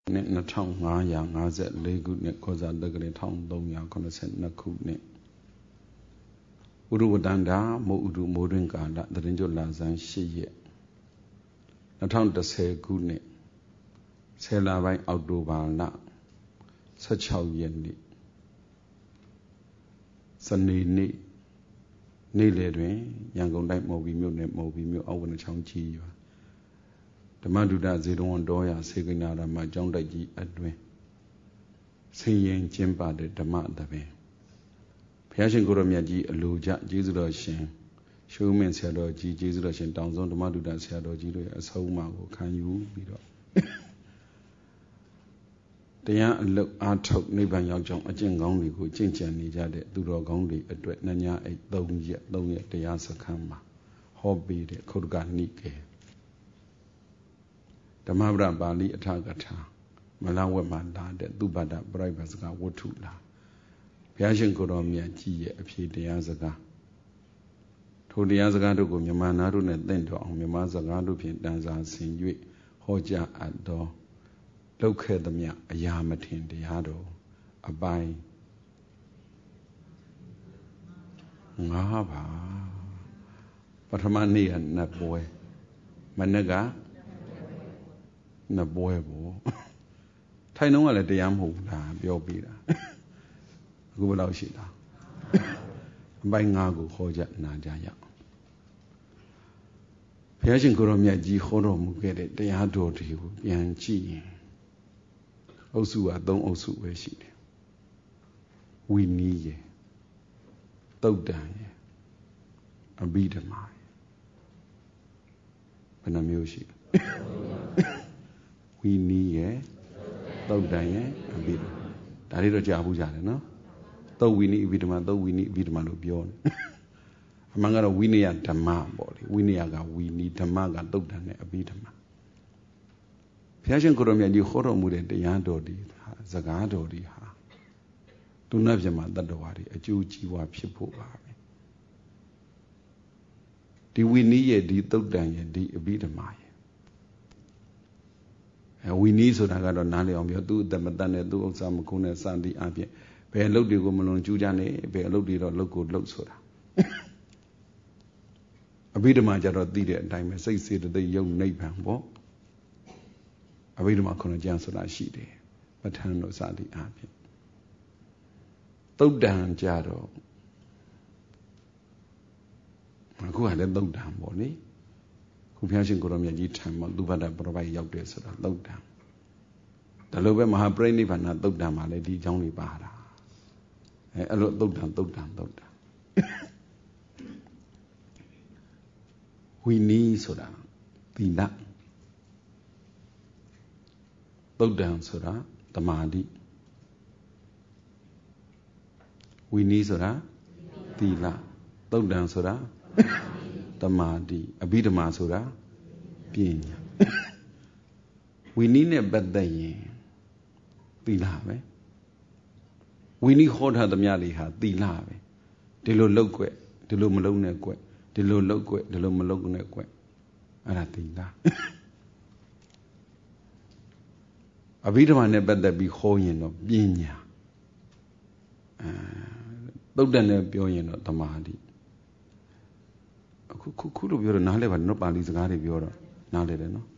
နှစ်2554ခုနှစ်ခောဇာတက္ကရာ1382ခုနှစ်ဥရဝတ္တန္တာမိုးဥဒုမိုးတွင်ကာလသတရင်ကျွတ်လဆန်း8ရက်2010ခုနှစ်10လပိုင်းအောက်တိုဘာလ16ရက်နေ့စနေနေ့နေ့လယ်တွင်ရန်ကုန်တိုင်းမော်ဘီမြို့နယ်မော်ဘီမြို့အောက်ဝနချောင်းကြီးရွာဓမ္မဒုဒဇေတဝန်တော်ရစေကိနာရမကျောင်းတိုက်ကြီးအတွင်ဆင်းရင်ကျင်းပတဲ့ဓမ္မသဘင်ဘုရားရှင်ကိုရမြတ်ကြီးအလိုကြကျေးဇူးတော်ရှင်ရှုမင်းဆရာတော်ကြီးကျေးဇူးတော်ရှင်တောင်ဆုံးဓမ္မဒုဒဆရာတော်ကြီးတို့ရဲ့အဆုံးအမကိုခံယူပြီးတော့တရားအလုတ်အားထုတ်နိဗ္ဗာန်ရောက်ကြောင်းအကျင့်ကောင်းတွေကိုကျင့်ကြံနေကြတဲ့သူတော်ကောင်းတွေအတွက်နှညာအိတ်3ရက်တရားစခန်းမှာဟောပေးတဲ့ခုတ်ကနိကေဓမ္မပဒပါဠိအထာကထာမလဝက်မှာလာတဲ့သုဘဒပရိပတ်စကားဝတ္ထုလာဘုရားရှင်ကိုတော်မြတ်ကြီးရဲ့အဖြေတရားစကားထိုတရားစကားတို့ကိုမြန်မာနာတို့နဲ့သင့်တော်အောင်မြန်မာစကားတို့ဖြင့်တန်စာဆင်၍ဟောကြားအပ်တော်လောက်ခဲ့သမျှအရာမထင်တရားတော်အပိုင်း5ပါပထမနေ့ကနတ်ပွဲမနေ့ကနတ်ပွဲပေါ့ထိုင်တော့ကလည်းတရားမဟုတ်ဘူးလားပြောပြတာအခုဘယ်လောက်ရှိတာအပိုင်း5ကိုခေါ်ကြနာကြရအောင်ဘုရားရှင်ကိုရောမြတ်ကြီးဟောတော်မူခဲ့တဲ့တရားတော်တွေကိုပြန်ကြည့်ရင်အုပ်စုက3အုပ်စုပဲရှိတယ်ဝိနည်းရယ်သုတ်တံရယ်အဘိဓမ္မာရယ်ဘယ်နှမျိုးရှိဝိနည်းရယ်သုတ်တံရယ်အဘိဓမ္မာဒါလေးတော့ကြားဘူးကြတယ်နော်သုတ်ဝိနည်းအဘိဓမ္မာသုတ်ဝိနည်းအဘိဓမ္မာလို့ပြောတယ်အမှန်ကတော့ဝိနည်းဓမ္မပေါ့လေဝိနည်းကဝိနည်းဓမ္မကသုတ်တံနဲ့အဘိဓမ္မာဘုရားရှင်ကိုရောမြတ်ကြီးဟောတော်မူတဲ့တရားတော်ဒီစကားတော်ဒီဟာသူနတ်ပြမတတ္တဝါတွေအကျိုးကြီးပွားဖြစ်ဖို့ပါပဲဒီဝိနည်းရဲ့ဒီသုတ်တံရဲ့ဒီအဘိဓမ္မာရဲ့ဝိနည်းဆိုတာကတော့နားလည်အောင်ပြောသူ့အသက်မတတ်နဲ့သူ့ဥစ္စာမကုန်းနဲ့စသည်အပြင်ဘယ်အလုပ်တွေကိုမလွန်ကျူးကြနဲ့ဘယ်အလုပ်တွေတော့လုပ်ကိုလုပ်ဆိုတာအဘိဓမ္မာကြတော့သိတဲ့အတိုင်းပဲစိတ်စေတသိက်ယုတ်နိဗ္ဗာန်ပေါ့အဘိဓမ္မာခုနှစ်ကျမ်းဆိုတာရှိတယ်ပဋ္ဌာန်းတို့စသည်အပြင်သုတ်တံကြတော့အခုကလည်းသုတ်တံပေါ့လေခုဘုရားရှင်ကိုရောမြတ်ကြီးထံမှာသုဘဒပရပိုက်ရောက်တယ်ဆိုတာသုတ်တံဒါလိုပဲမဟာပရိနိဗ္ဗာန်သုတ်တံမှာလည်းဒီအကြောင်းတွေပါတာအဲ့လိုသုတ်တံဝိနည်းဆိုတာသီလသုတ်တံဆိုတာသမာဓိဝိနည်းဆိုတာသီလသုတ်တံဆိုတာသမာဓိအဘိဓမ္မာဆိုတာပညာဝိနည်းနဲ့ပတ်သက်ရင်သီလပဲဝိနည်းဟောထားသမျှတွေဟာသီလပဲဒီလိုလုပ်ကွဒီလိုမလုပ်နဲ့ကွဒီလိုလုပ်ကွဒီလိုမလုပ်နဲ့ကွအဲ့ဒါသီလအဘိဓမ္မာနဲ့ပတ်သက်ပြီးဟောရင်တော့ပညာသုတ်တန်နဲ့ပြောရင်တော့သမာဓိခုလို့ပြောတော့နားလဲပါနော်ပါဠိစကားတွေပြောတော့နားလဲတယ်နော်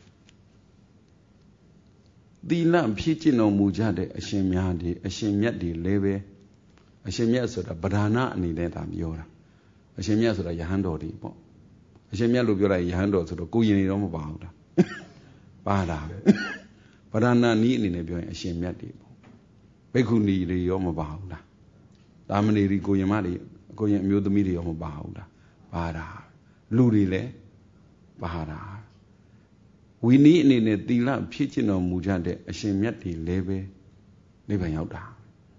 သီလဖြည့်ကျင့်တော်မူကြတဲ့အရှင်များတွေအရှင်မြတ်တွေလည်းပဲအရှင်မြတ်ဆိုတာဗဒာနအနေနဲ့ဒါပြောတာအရှင်မြတ်ဆိုတာယဟန်တော်တွေပေါ့အရှင်မြတ်လို့ပြောလိုက်ယဟန်တော်ဆိုတော့ကိုရင်တွေတော့မပါဘူးလားပါတာပဲဗဒာနနီးအနေနဲ့ပြောရင်အရှင်မြတ်တွေပေါ့ဘိက္ခုနီတွေရောမပါဘူးလားသာမဏေတွေကိုရင်မတွေကိုရင်အမျိုးသမီးတွေရောမပါဘူးလားပါတာလူတွေလည်းပါတာဝိနည်းအနေနဲ့သီလဖြည့်ကျင့်တော်မူကြတဲ့အရှင်မြတ်တွေလည်းပဲနိဗ္ဗာန်ရောက်တာ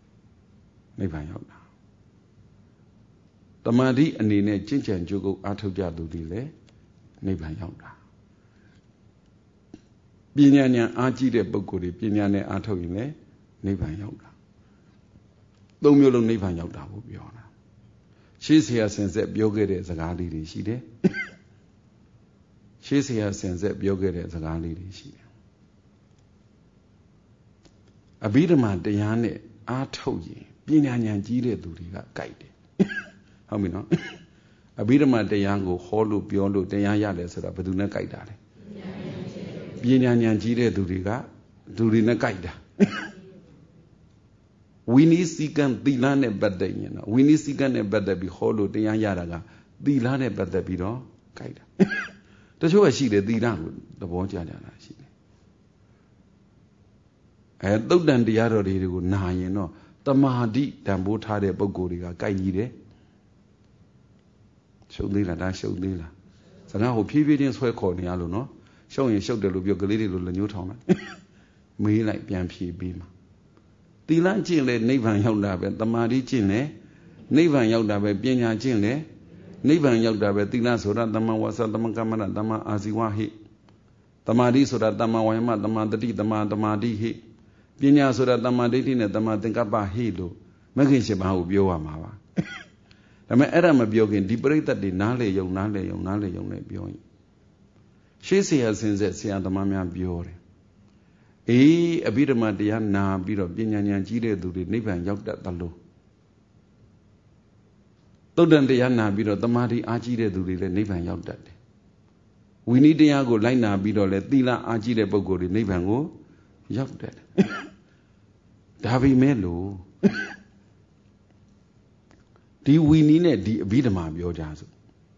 တမာတိအနေနဲ့ကျင့်ကြံကြိုးကုပ်အားထုတ်ကြသူတွေလည်းနိဗ္ဗာန်ရောက်တာပညာဉာဏ်အားကြီးတဲ့ပုဂ္ဂိုလ်တွေပညာနဲ့အားထုတ်ရင်လည်းနိဗ္ဗာန်ရောက်တာသုံးမျိုးလုံးနိဗ္ဗာန်ရောက်တာကိုပြောတာရှေးဆရာဆင်ဆက်ပြောခဲ့တဲ့စကားလေးတွေရှိတယ်ရှေးဆရာဆင်ဆက်ပြောခဲ့တဲ့စကားလေးတွေရှိတယ်အဘိဓမ္မာတရားနဲ့အားထုတ်ရင်ပညာဉာဏ်ကြီးတဲ့သူတွေကကြိုက်တယ်ဟုတ်ပြီနော်အဘိဓမ္မာတရားကိုဟောလို့ပြောလို့တရားရတယ်ဆိုတာဘယ်သူနဲ့ကြိုက်တာလဲပညာဉာဏ်ကြီးတဲ့သူတွေကသူတွေနဲ့ကြိုက်တာဝိနည်းစည်းကမ်းသီလနဲ့ပတ်သက်ရင်တော့ဝိနည်းစည်းကမ်းနဲ့ပတ်သက်ပြီးဟောလို့တရားရတာကသီလနဲ့ပတ်သက်ပြီးတော့ကြိုက်တာတချို့ကရှိတယ်သီလကိုသဘောကျကြတာရှိတယ်သုတ်တန်တရားတော်တွေကိုနာရင်တော့တမာတိတန်ဖိုးထားတဲ့ပုဂ္ဂိုလ်တွေကကြိုက်ကြီးတယ်ရှုပ်သေးလားဒါရှုပ်သေးလားစကားဟိုဖြည်းဖြည်းချင်းဆွဲခေါ်နေရလို့နော်ရှုပ်ရင်ရှုပ်တယ်လို့ပြောကလေးတွေလိုလက်ညှိုးထောင်လိုက်မေးလိုက်ပြန်ဖြေပေးမှာသီလကျင့်လေနိဗ္ဗာန်ရောက်တာပဲတမာတိကျင့်လေနိဗ္ဗာန်ရောက်တာပဲပညာကျင့်လေနိဗ္ဗာန်ရောက်တာပဲသီလဆိုတာတမန်ဝါစာတမန်ကမ္မနာတမန်အာဇီဝဟိတမာတိဆိုတာတမန်ဝါယမတမန်တတိတမန်တမာတိဟိပညာဆိုတာတမန်ဒိဋ္ဌိနဲ့တမန်သင်္ကပ္ပဟိလို့မဂ္ဂင်၈ပါးကိုပြောရမှာပါဒါပေမဲ့အဲ့ဒါမပြောခင်ဒီပရိသတ်တွေနားလေယုံနဲ့ပြောရင်ရှေးဆရာစင်ဆက်ဆရာသမားများပြောတယ်အေးအဘိဓမ္မာတရားနာပြီးတော့ပညာဉာဏ်ကြီးတဲ့သူတွေနိဗ္ဗာန်ရောက်တတ်သလိုသုတ်တန်တရားနာပြီးတော့တမာတိအားကြီးတဲ့သူတွေလည်းနိဗ္ဗာန်ရောက်တတ်တယ်ဝိနည်းတရားကိုလိုက်နာပြီးတော့လည်းသီလအားကြီးတဲ့ပုဂ္ဂိုလ်တွေနိဗ္ဗာန်ကိုရောက်တတ်တယ်ဒါပေမဲ့လို့ဒီဝီနီးနဲ့ဒီအဘိဓမ္မာပြောကြစို့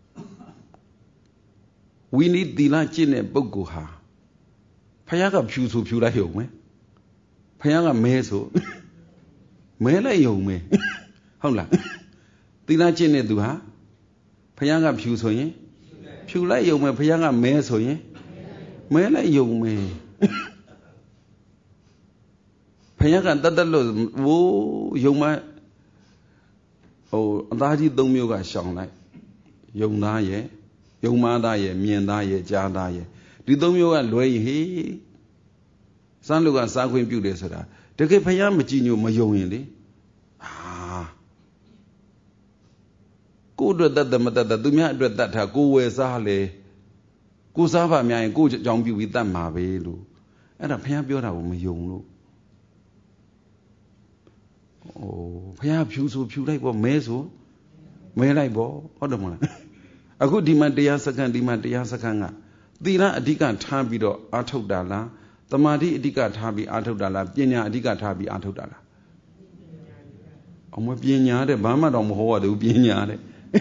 ဝီနီးသီလကျင့်တဲ့ပုဂ္ဂိုလ်ဟာဖယားကဖြူဆိုဖြူလိုက်ရုံပဲဖယားကမဲဆိုမဲလိုက်ရုံပဲဟုတ်လားသီလကျင့်တဲ့သူဟာဖယားကဖြူဆိုရင်ဖြူလိုက်ရုံပဲဖယားကမဲဆိုရင်မဲလိုက်ရုံပဲဖယားကတတ်လို့ဝိုးယုံမဟိုအသားကြီး၃မျိုးကရှောင်လိုက်ယုံသားရဲ့ယုံမသားရဲ့မြင်သားရဲ့ကြားသားရဲ့ဒီ၃မျိုးကလွဲရင်ဟေးစမ်းလူကစားခွင့်ပြုတယ်ဆိုတာတကယ်ဖယားမကြည်ညိုမယုံရင်လေကိုယ်အတွက်တတ်တယ်မတတ်တယ်သူများအတွက်တတ်တာကိုဝယ်စားလေကိုစားပါများရင်ကိုအကြောင်းပြုပြီးတတ်မှာပဲလို့အဲ့ဒါဖယားပြောတာကိုမယုံလို့ဖယားဖြူဆိုဖြူလိုက်ပေါ့မဲဆိုမဲလိုက်ပေါ့ဟုတ်တယ်မလားအခုဒီမှာတရားစခန်းဒီမှာတရားစခန်းကသီလအဓိကထားပြီးတော့အာထုတ်တာလားတမာတိအဓိကထားပြီးအာထုတ်တာလားပညာအဓိကထားပြီးအာထုတ်တာလားအမပညာတဲ့ဘာမှတော့မဟောရသေးဘူးပညာတဲ့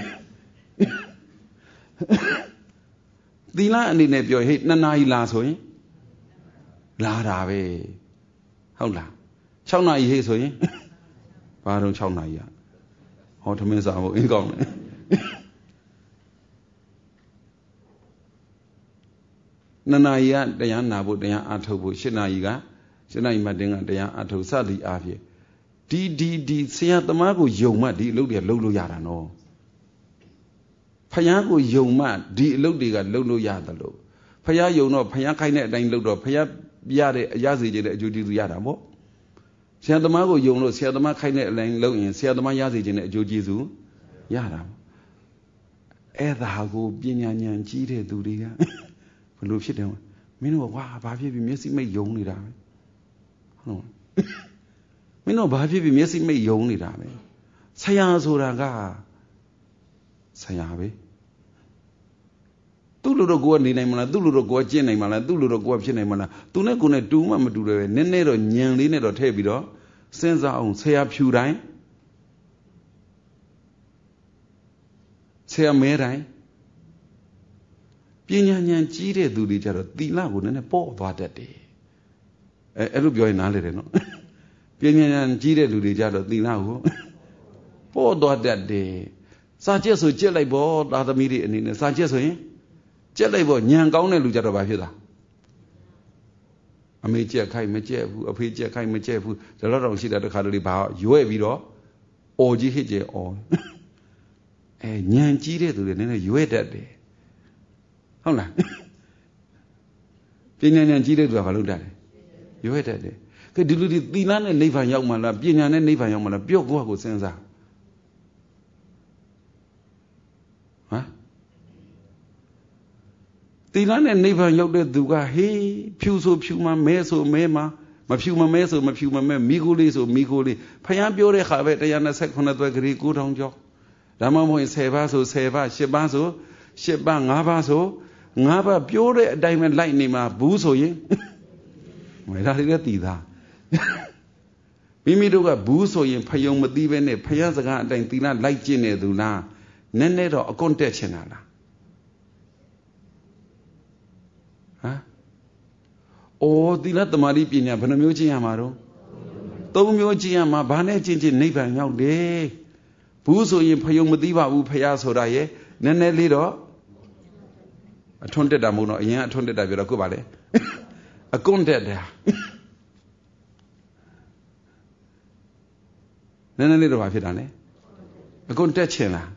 သီလအနေနဲ့ပြောဟေ့2 နာရီလာဆိုရင်လာတာပဲဟုတ်လား6 နာရီဟေ့ဆိုရင်ဘာတော့6 နာရီอ่ะဟောသမင်းစားဖို့အင်းကောင်းတယ်2 နာရီကတရားနာဖို့တရားအားထုတ်ဖို့7 နာရီမှတင်ကတရားအားထုတ်စသည်အားဖြင့်ဒီဆရာသမားကိုယုံမှဒီအလုပ်တွေလုပ်လို့ရတာနော်ဖယားကိုယုံမှဒီအလုပ်တွေကလုပ်လို့ရတယ်လို့ဖယားယုံတော့ဖယားခိုင်းတဲ့အတိုင်းလုပ်တော့ဖယားရတဲ့အရစေခြင်းတဲ့အကျိုးကျေးဇူးရတာပေါ့ဆရာသမားကိုယုံလို့ဆရာသမားခိုင်းတဲ့အတိုင်းလုပ်ရင်ဆရာသမားရစေခြင်းတဲ့အကျိုးကျေးဇူးရတာအဲ့ဒါကိုပညာဉာဏ်ကြီးတဲ့သူတွေကဘလို့ဖြစ်တယ်မင်းတို့ကဘာဖြစ်ပြီးမျက်စိမိတ်ယုံနေတာပဲဟုတ်မင်းတို့ဘာဖြစ်ပြီးမျက်စိမိတ်ယုံနေတာပဲဆရာဆိုတာကဆရာပဲသူ့လိုတော့ကိုယ်ကနေနိုင်မလားသူ့လိုတော့ကိုယ်ကျင့်နိုင်မလားသူ့လိုတော့ကိုယ်ဖြစ်နိုင်မလားသူနဲ့ကိုယ်နဲ့တူမှမတူတယ်ပဲနည်းနည်းတော့ညံလေးနဲ့တော့ထည့်ပြီးတော့စဉ်းစားအောင်ဆရာဖြူတိုင်းဆရာမဲတိုင်းပညာဉာဏ်ကြီးတဲ့သူတွေကြတော့သီလကိုနည်းနည်းပေါ့သွားတတ်တယ်အဲ့လိုပြောရင်နားလေတယ်နော်ပညာဉာဏ်ကြီးတဲ့လူတွေကြတော့သီလကိုပေါ့သွားတတ်တယ်စာကျက်ဆိုကျက်လိုက်ပေါ့သာသမီတွေအနေနဲ့စာကျက်ဆိုရင်ကျက်လိုက်ပေါ့ညံကောင်းတဲ့လူကြတော့ဘာဖြစ်တာအမေကျက်ခိုင်းမကျက်ဘူးအဖေကျက်ခိုင်းမကျက်ဘူးဒါတော့ရှိတာတခါတလေဘာရွဲ့ပြီးတော့အော်ကြီးဟစ်ကျဲအော်ညံကြီးတဲ့သူတွေနည်းနည်းရွဲ့တတ်တယ်ဟုတ်လားပညာဉာဏ်ကြီးတဲ့သူကဘာလုပ်တတ်လဲရွဲ့တတ်တယ်ကဲဒီလူတွေသီလနဲ့နိဗ္ဗာန်ရောက်မှလားပညာနဲ့နိဗ္ဗာန်ရောက်မှလားပြော့ကိုစဉ်းစားဟမ်သီလနဲ့နိဗ္ဗာန်ရောက်တဲ့သူကဟေးဖြူဆိုဖြူမှမဲဆိုမဲမှဖြူမမဲဆိုမဖြူမမဲမိခိုးလေးဆိုမိခိုးလေးဖယားပြောတဲ့ခါပဲ129သွဲကလေး9000ကျော်ဒါမှမဟုတ်10ပါးဆို10ပါး10ပါးဆို10ပါး5ပါးဆို5ပါးပြောတဲ့အတိုင်းပဲလိုက်နေမှာဘူးဆိုရင်မဒါတွေလည်းတည်သားမိမိတို့ကဘူးဆိုရင်ဖယုံမသိပဲနဲ့ဖယားစကားအတိုင်းသီလလိုက်ကျင့်နေသူလားနည်းနည်းတော့အကွန့်တက်ချင်တာလားဟမ်အော်သီလသမာဓိပညာဘယ်နှမျိုးကျင့်ရမှာတော့3မျိုးကျင့်ရမှာဘာနဲ့ကျင့်နိဗ္ဗာန်ရောက်တယ်ဘူးဆိုရင်ဖယုံမသိပါဘူးဖယားဆိုတာရဲ့နည်းနည်းလေးတော့အထွန်းတက်တာမဟုတ်တော့အရင်အထွန်းတက်တာပြောတော့ကိုပါလေအကွန့်တက်တာနည်းနည်းလေးတော့ဘာဖြစ်တာလဲအကွန့်တက်ချင်လား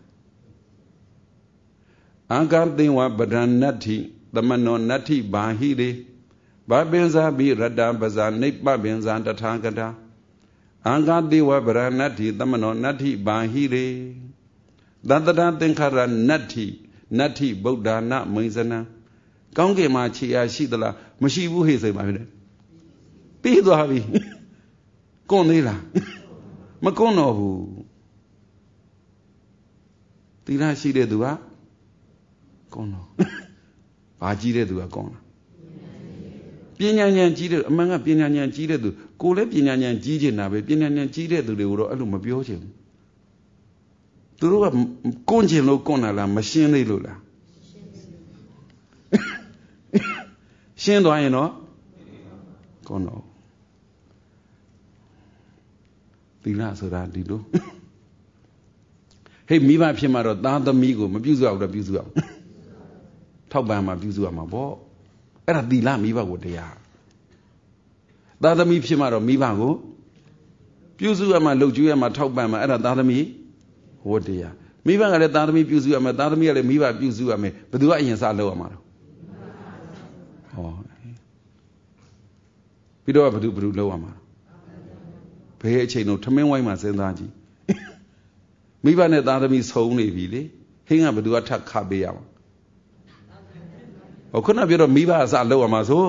အံကသင်္ဝပဒံနတ္ထိသမနောနတ္ထိဘာဟိရေဘာပင်စာဘိရတ္တပဇာနိပ္ပပင်စာတထာဂတာအံကတိဝဗရဏတ္ထိသမနောနတ္ထိဘာဟိရေသတ္တရသင်္ခါရနတ္ထိဗုဒ္ဓနာမိန်စနံကောင်းကင်မှာခြေအားရှိသလားမရှိဘူးဟေ့ဆိုမှဖြစ်တယ်ပြီးသွားပြီကွန်းသေးလားမကွန်းတော့ဘူးသီလရှိတဲ့သူကကွန်းတော့ဘာကြီးတဲ့သူကကွန်းလားပညာဉာဏ်ကြီးတဲ့အမှန်ကပညာဉာဏ်ကြီးတဲ့သူကိုယ်လည်းပညာဉာဏ်ကြီးနေတာပဲပညာဉာဏ်ကြီးတဲ့သူတွေကိုတော့အဲ့လိုမပြောချင်ဘူးသူတို့ကကွန်းချင်လို့ကွန်းတာလားမရှင်းသေးလို့လားရှင်းသွားရင်တော့ကွန်းတော့သီလဆိုတာဒီလိုဟေ့မိဘဖြစ်မှာတော့သားသမီးကိုမပြုစုအောင်တော့ပြုစုအောင်ထောက်ပံ့မှာပြုစုရမှာပေါ့အဲ့ဒါသီလမိဘကိုတရားသားသမီးဖြစ်မှာတော့မိဘကိုပြုစုရမှာလှုပ်ကြွေးရမှာထောက်ပံ့မှာအဲ့ဒါသားသမီးဝတ္တရားမိဘကလည်းသားသမီးပြုစုရမယ်သားသမီးကလည်းမိဘပြုစုရမယ်ဘယ်သူကအရင်စလုပ်ရမှာတော့ဟောပြီးတော့ဘယ်သူလုပ်ရမှာဘယ်အချိန်တော့ထမင်းဝိုင်းမှာစဉ်းစားကြည့်မိဘနဲ့သားသမီးဆုံးနေပြီလေဟင်းကဘယ်သူကထပ်ခပေးရမှာဟောခုနပြောတော့မိဘအစလောက်ရမှာဆို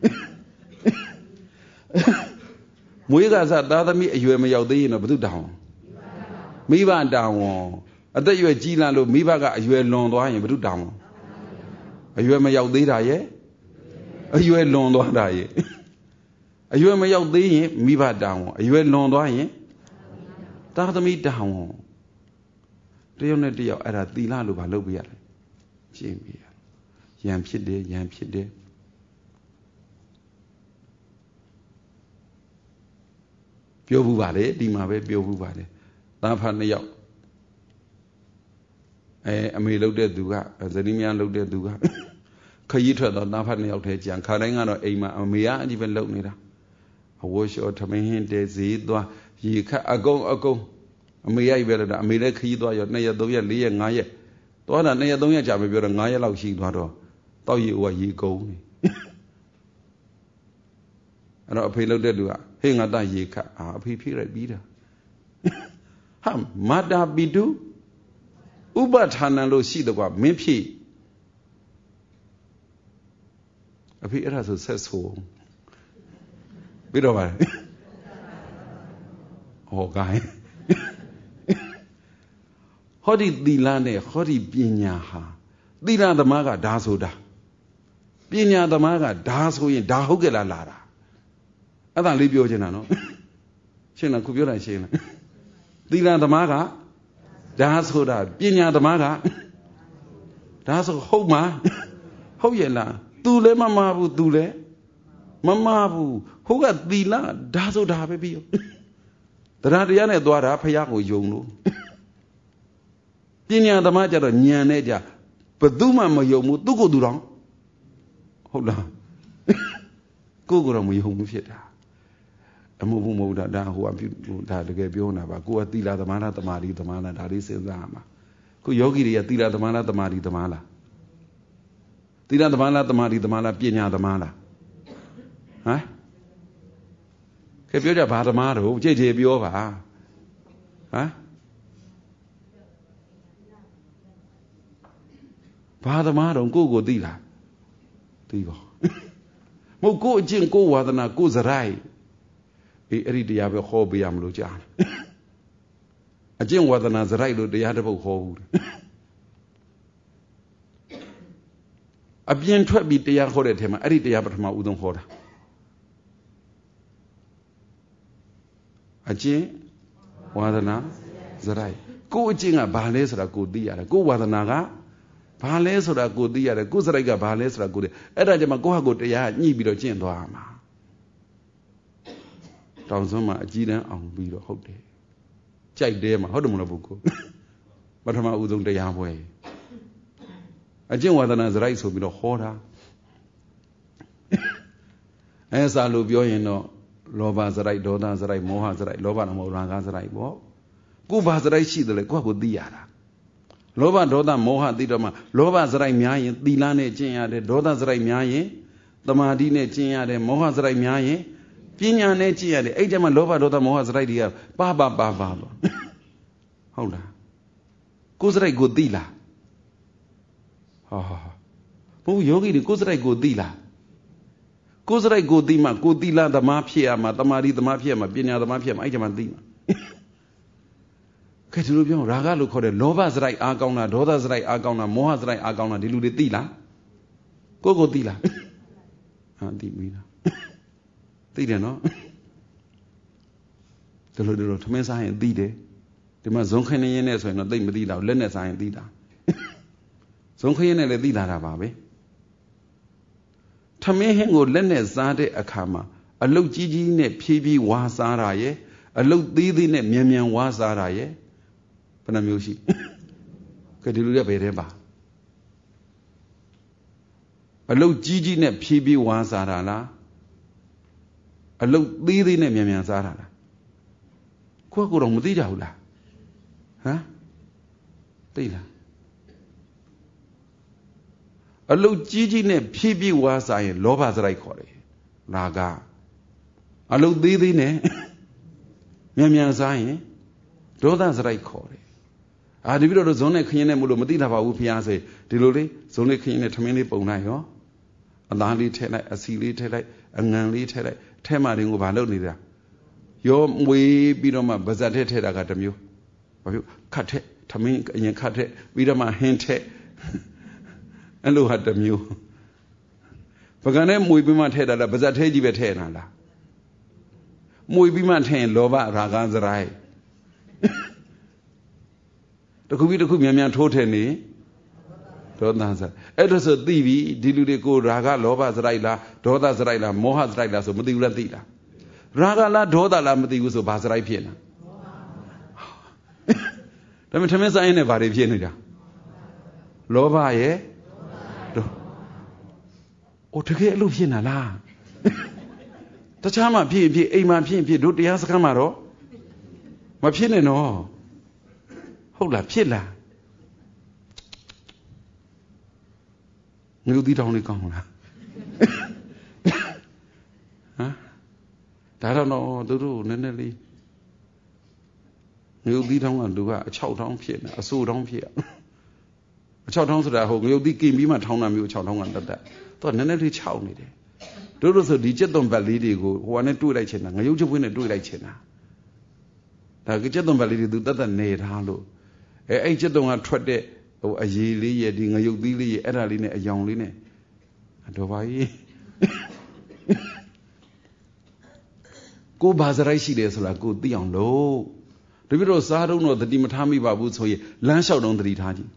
မွေးကစားသားသမီးအရွယ်မရောက်သေးရင်တော့ဘယ်သူတောင်းမိဘတောင်းအသက်အရွယ်ကြီးလာလို့မိဘကအရွယ်လွန်သွားရင်ဘယ်သူတောင်းအရွယ်မရောက်သေးတာရဲ့အရွယ်လွန်သွားတာရဲ့အရွယ်မရောက်သေးရင်မိဘတောင်းအရွယ်လွန်သွားရင်သားသမီးတောင်းတယောက်နဲ့တယောက်အဲ့ဒါသီလလို့ဘာလုပ်ပြရလဲရှင်းပြရရံဖြစ်တယ်ပြောဘူးပါလေဒီမှာပဲပြောဘူးပါလေသားဖတ်နှစ်ယောက်အမေလုပ်တဲ့သူကဇနီးမယားလုပ်တဲ့သူကခရီးထွက်တော့သားဖတ်နှစ်ယောက်ထဲကြံခါတိုင်းကတော့အိမ်မှာအမေကအကြီးပဲလုပ်နေတာအဝတ်လျှော်ထမင်းဟင်းတဲဈေးသွားရေခတ်အကုန်အမေရိုက်ပဲလို့ဒါအမေလည်းခရီးသွားရော2ရက်3ရက်4ရက်5ရက်သွားတာ2ရက်3ရက်ကြာမပြောတော့9ရက်လောက်ရှိသွားတော့တောက်ရီအိုကရေကုန်နေအဲ့တော့အဖေလုပ်တဲ့လူကဟေ့ငါတရေခတ်အဖေဖြည့်လိုက်ပြီးတာဟာမာတာပီတုဥပဌာဏံလို့ရှိတော့ကမင်းဖြည့်အဖေအဲ့ဒါဆိုဆက်ဆိုပြီးတော့ပါဟောကိုင်းဟောဒီသီလနဲ့ဟောဒီပညာဟာသီလသမားကဒါဆိုတာပညာသမားကဒါဆိုရင်ဒါဟုတ်ကြလားလာတာအဲ့ဒါလေးပြောချင်တာနော်ရှင်းလားခုပြောတာရှင်းလားသီလသမားကဒါဆိုတာပညာသမားကဒါဆိုဟုတ်မှာဟုတ်ရဲ့လားသူလည်းမမဘူးသူလည်းမမဘူးဟုတ်ကသီလဒါဆိုတာပဲပြီးရောတရားတရားနဲ့သွားတာဖယားကိုယုံလို့ပညာသမားကြတော့ဉာဏ်နဲ့ကြဘယ်သူမှမယုံဘူးသူ့ကိုယ်သူတော်ဟုတ်လားကိုယ်ကိုယ်တော့မယုံဘူးဖြစ်တာအမှုမဟုတ်တာဒါဟိုကဒါတကယ်ပြောနေတာပါကိုယ်ကသီလသမားလားတမာတိသမားလားဒါလေးစဉ်းစားရမှာခုယောဂီတွေကသီလသမားလားတမာတိသမားလားသီလသမားလားတမာတိသမားလားပညာသမားလားဟမ်ခေပြောကြဘာသမားတော့ကြိတ်ကြိတ်ပြောပါဟမ်ဘာသမားတော့ကိုယ့်ကိုသိလားသိပါမဟုတ်ကိုယ့်အကျင့်ကိုယ့်ဝါဒနာကိုယ့်စရိုက်အဲ့ဒီတရားပဲဟောပေးရမလို့ကြားတယ်အကျင့်ဝါဒနာစရိုက်လို့တရားတစ်ပုဒ်ဟောဘူးအပြင်ထွက်ပြီးတရားဟောတဲ့ထဲမှာအဲ့ဒီတရားပထမဦးဆုံးဟောတာအကျင့်ဝါဒနာစရိုက်ကိုယ်အကျင့်ကဘာလဲဆိုတာကိုသိရတယ်ကိုယ်ဝါဒနာကဘာလဲဆိုတာကိုသိရတယ်ကိုယ်စရိုက်ကဘာလဲဆိုတာကိုသိအဲ့ဒါကြမှာကိုယ့်ဟာကိုယ်တရားညှိပြီးတော့ကျင့်သွားမှာတောင်စွန်းမှာအကြီးတန်းအောင်ပြီးတော့ဟုတ်တယ်ကြိုက်တယ်မှာဟုတ်တယ်မလားပုဂ္ဂိုလ်ပထမဦးဆုံးတရားပွဲအကျင့်ဝါဒနာစရိုက်ဆိုပြီးတော့ဟောတာအဲစာလို့ပြောရင်တော့လောဘစရိုက်ဒေါသစရိုက်မောဟစရိုက်လောဘနဲ့မောဟရာဂစရိုက်ပေါ့ကိုယ်ဘာစရိုက်ရှိတယ်လဲကိုယ့်ကိုသိရတာလောဘဒေါသမောဟသိတော့မှလောဘစရိုက်များရင်သီလနဲ့ကျင့်ရတယ်ဒေါသစရိုက်များရင်သမာဓိနဲ့ကျင့်ရတယ်မောဟစရိုက်များရင်ပညာနဲ့ကျင့်ရတယ်အဲ့ကျမှလောဘဒေါသမောဟစရိုက်တွေကပါတော့ဟုတ်လားကိုယ်စရိုက်ကိုသိလားဘုယောဂီတွေကိုယ်စရိုက်ကိုသိလားကိုယ်စရိုက်ကိုသိမှကိုသီလသမားဖြစ်ရမှာသမာဓိသမားဖြစ်ရမှာပညာသမားဖြစ်ရမှာအဲ့ကျမှသိမှာကဲဒီလိုပြောရာဂလို့ခေါ်တဲ့လောဘစရိုက်အားကောင်းတာဒေါသစရိုက်အားကောင်းတာမောဟစရိုက်အားကောင်းတာဒီလူတွေသိလားကိုယ်သိလားသိပြီလားသိတယ်နော်ဒီလိုထမင်းစားရင်သိတယ်ဒီမှာဇုံခင်းနေရင်းနဲ့ဆိုရင်တော့သိမသိတော့လက်နဲ့စားရင်သိတာဇုံခင်းနဲ့လည်းသိလာတာပါပဲထမင်းဟင်းကိုလက်နဲ့စားတဲ့အခါမှာအလုတ်ကြီးကြီးနဲ့ဖြည်းဖြည်းဝါစားတာရဲ့အလုတ်သေးသေးနဲ့မြန်မြန်ဝါစားတာရဲ့ဘယ်နှမျိုးရှိကဲဒီလိုလည်းဘယ်ထဲပါအလုတ်ကြီးကြီးနဲ့ဖြည်းဖြည်းဝါစားတာလားအလုတ်သေးသေးနဲ့မြန်မြန်စားတာလားကိုယ့်ကိုယ်တော့မသိကြဘူးလားသိလားအလုတ်ကြီးကြီးနဲ့ဖြည်းဖြည်းဝါစားရင်လောဘစရိုက်ခေါ်တယ်ရာဂအလုတ်သေးသေးနဲ့မြန်မြန်စားရင်ဒေါသစရိုက်ခေါ်တယ်ဒီပြီးတော့ဇုံနဲ့ခရင်နဲ့မလို့မသိတာပါဘူးဖျားစေဒီလိုလေးဇုံနဲ့ခရင်နဲ့ထမင်းလေးပုံလိုက်ရောအသားလေးထည့်လိုက်အစီလေးထည့်လိုက်အငံလေးထည့်လိုက်ထဲမှာတင်ကိုဘာလုပ်နေတာရောမွေးပြီးတော့မှဗဇက်ထည့်တာကတစ်မျိုးဘာဖြစ်ခတ်ထက်ထမင်းအရင်ခတ်ထက်ပြီးတော့မှဟင်းထက်အဲ့လိုဟာတစ်မျိုးပကံနဲ့မွေပြီးမှထည့်တာလားဗဇက်ထဲကြီးပဲထည့်နေတာလားမွေပြီးမှထည့်ရင်လောဘရာဂစရိုက်တခုပြီးတခုမြန်မြန်ထိုးထည့်နေဒေါသစရိုက်အဲ့ဒါဆိုသိပြီဒီလူတွေကိုရာဂလောဘစရိုက်လားဒေါသစရိုက်လားမောဟစရိုက်လားဆိုမသိဘူးလားသိလားရာဂလားဒေါသလားမသိဘူးဆိုဘာစရိုက်ဖြစ်နေဒါပေမဲ့ထမင်းဆိုင်နဲ့ဘာတွေဖြစ်နေတာလောဘရဲ့တကယ်အဲ့လိုဖြစ်နေလားတခြားမှဖြစ်အိမ်မှာဖြစ်တို့တရားစခန်းမှာတော့မဖြစ်နဲ့နော်ဟုတ်လားဖြစ်လားမြို့သီးတောင်လေးကောင်းလားဒါတော့သူတို့နည်းနည်းလေးမြို့သီးတောင်ကလူကအချောက်တောင်းဖြစ်နေအဆိုးတောင်းဖြစ်အချောက်တောင်းဆိုတာဟိုမြို့သီးกินပြီးမှထောင်းတာမျိုးအချောက်တောင်းကတတ်တော့နည်းနည်းလေးခြောက်နေတယ်တို့ဆိုဒီကျက်သွန်ဘက်လေးတွေကိုဟိုကနဲ့တွေ့လိုက်ချင်တာငရုတ်ချပွင့်နဲ့တွေ့လိုက်ချင်တာဒါကကျက်သွန်ဘက်လေးတွေသူတတ်နေထားလို့အဲ့ကျက်သွန်ကထွက်တဲ့ဟိုအရေးလေးရဲ့ဒီငရုတ်သီးလေးရဲ့အဲ့ဒါလေးနဲ့အယောင်လေးနဲ့တော့ပါကြီးကိုဘာစရိုက်ရှိတယ်ဆိုတာကိုသိအောင်လို့တပြည့်တော့စားတော့သတိမထားမိပါဘူးဆိုရင်လမ်းလျှောက်တော့သတိထားကြည့်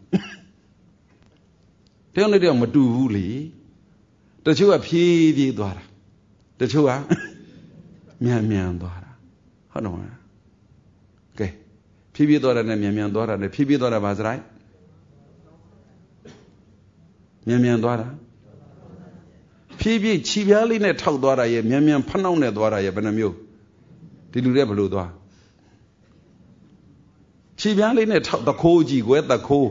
တယောက်နဲ့တယောက်မတူဘူးလေတချို့ကဖြည်းဖြည်းသွားတာတချို့ကမြန်သွားတာဟုတ်တော့မလားကဲဖြည်းဖြည်းသွားတာနဲ့မြန်သွားတာနဲ့ဖြည်းဖြည်းသွားတာဘာစရိုက်မြန်သွားတာဖြည်းဖြည်းခြိပြားလေးနဲ့ထောက်သွားတာရဲ့မြန်ဖနှောက်နဲ့သွားတာရဲ့ဘယ်နှမျိုးဒီလူတွေဘယ်လိုသွားခြိပြားလေးနဲ့ထောက်တခိုးကြီးကွယ်တခိုး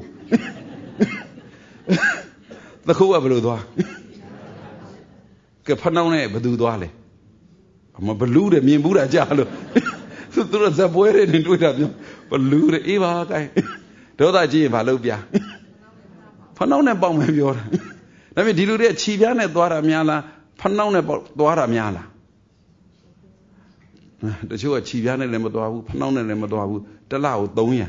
ကဘယ်လိုသွားကဲဖနှောင်းနဲ့ဘယ်သူသွားလဲမဘလူးတယ်မြင်ဘူးတာကြားလို့သူတို့ဇပွဲတွေနဲ့တွေ့တာပြောဘလူးတယ်အေးပါကိုင်းဒေါသကြီးရင်ဘာလုပ်ပြဖနှောင်းနဲ့ပေါက်မယ်ပြောတာဒါပေမဲ့ဒီလူတွေခြိပြားနဲ့သွားတာများလားဖနှောင်းနဲ့ပေါက်သွားတာများလားတချို့ကခြီပြားနဲ့လည်းမသွားဘူးဖနှောင်းနဲ့လည်းမသွားဘူးတစ်လကို300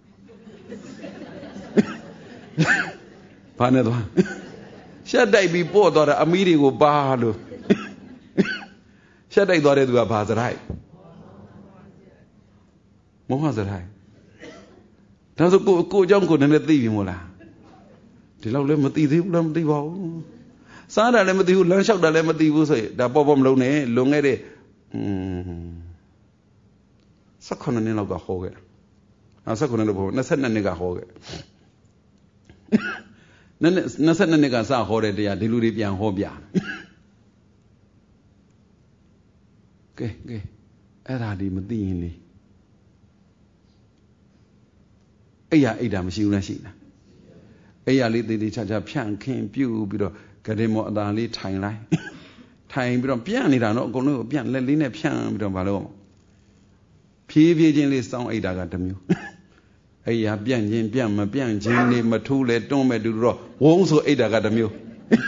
ဘာနဲ့သွားရှက်တိုက်ပြီးပို့သွားတာအမီးတွေကိုပါလို့ရှက်တိုက်သွားတဲ့သူကဘာစရိုက်မောဟစရိုက်ဒါဆိုကိုအကြောင်းကိုနည်းနည်းသိပြီမို့လားဒီလောက်လည်းမသိသေးဘူးလားမသိပါဘူးစားတာလည်းမသိဘူးလမ်းလျှောက်တာလည်းမသိဘူးဆိုရင်ဒါပေါ့မလုံးနဲ့လွန်ခဲ့တဲ့18နှစ်လောက်ကဟောခဲ့တာ18နှစ်လို့ပေါ့22နှစ်ကဟောခဲ့22နှစ်ကစဟောတဲ့တရားဒီလူတွေပြန်ဟောပြကဲအဲ့ဒါဒီမသိရင်လေအိမ်တာမရှိဘူးလားရှိလားအိမ်လေးသေးသေးချာချာဖြန့်ခင်းပြုတ်ပြီးတော့ဂရေမောအသာလေးထိုင်လိုက်ထိုင်ပြီးတော့ပြန့်နေတာတော့အကုန်လုံးပြန့်လက်လေးနဲ့ဖြန့်ပြီးတော့မလုပ်ဖြည်းဖြည်းချင်းလေးစောင်းအိမ်တာကတစ်မျိုးအိမ်ပြန့်ခြင်းပြန့်မပြန့်ခြင်းလေးမထိုးလဲတွန်းမဲ့တူတော့ဝုန်းဆိုအိမ်တာကတစ်မျိုး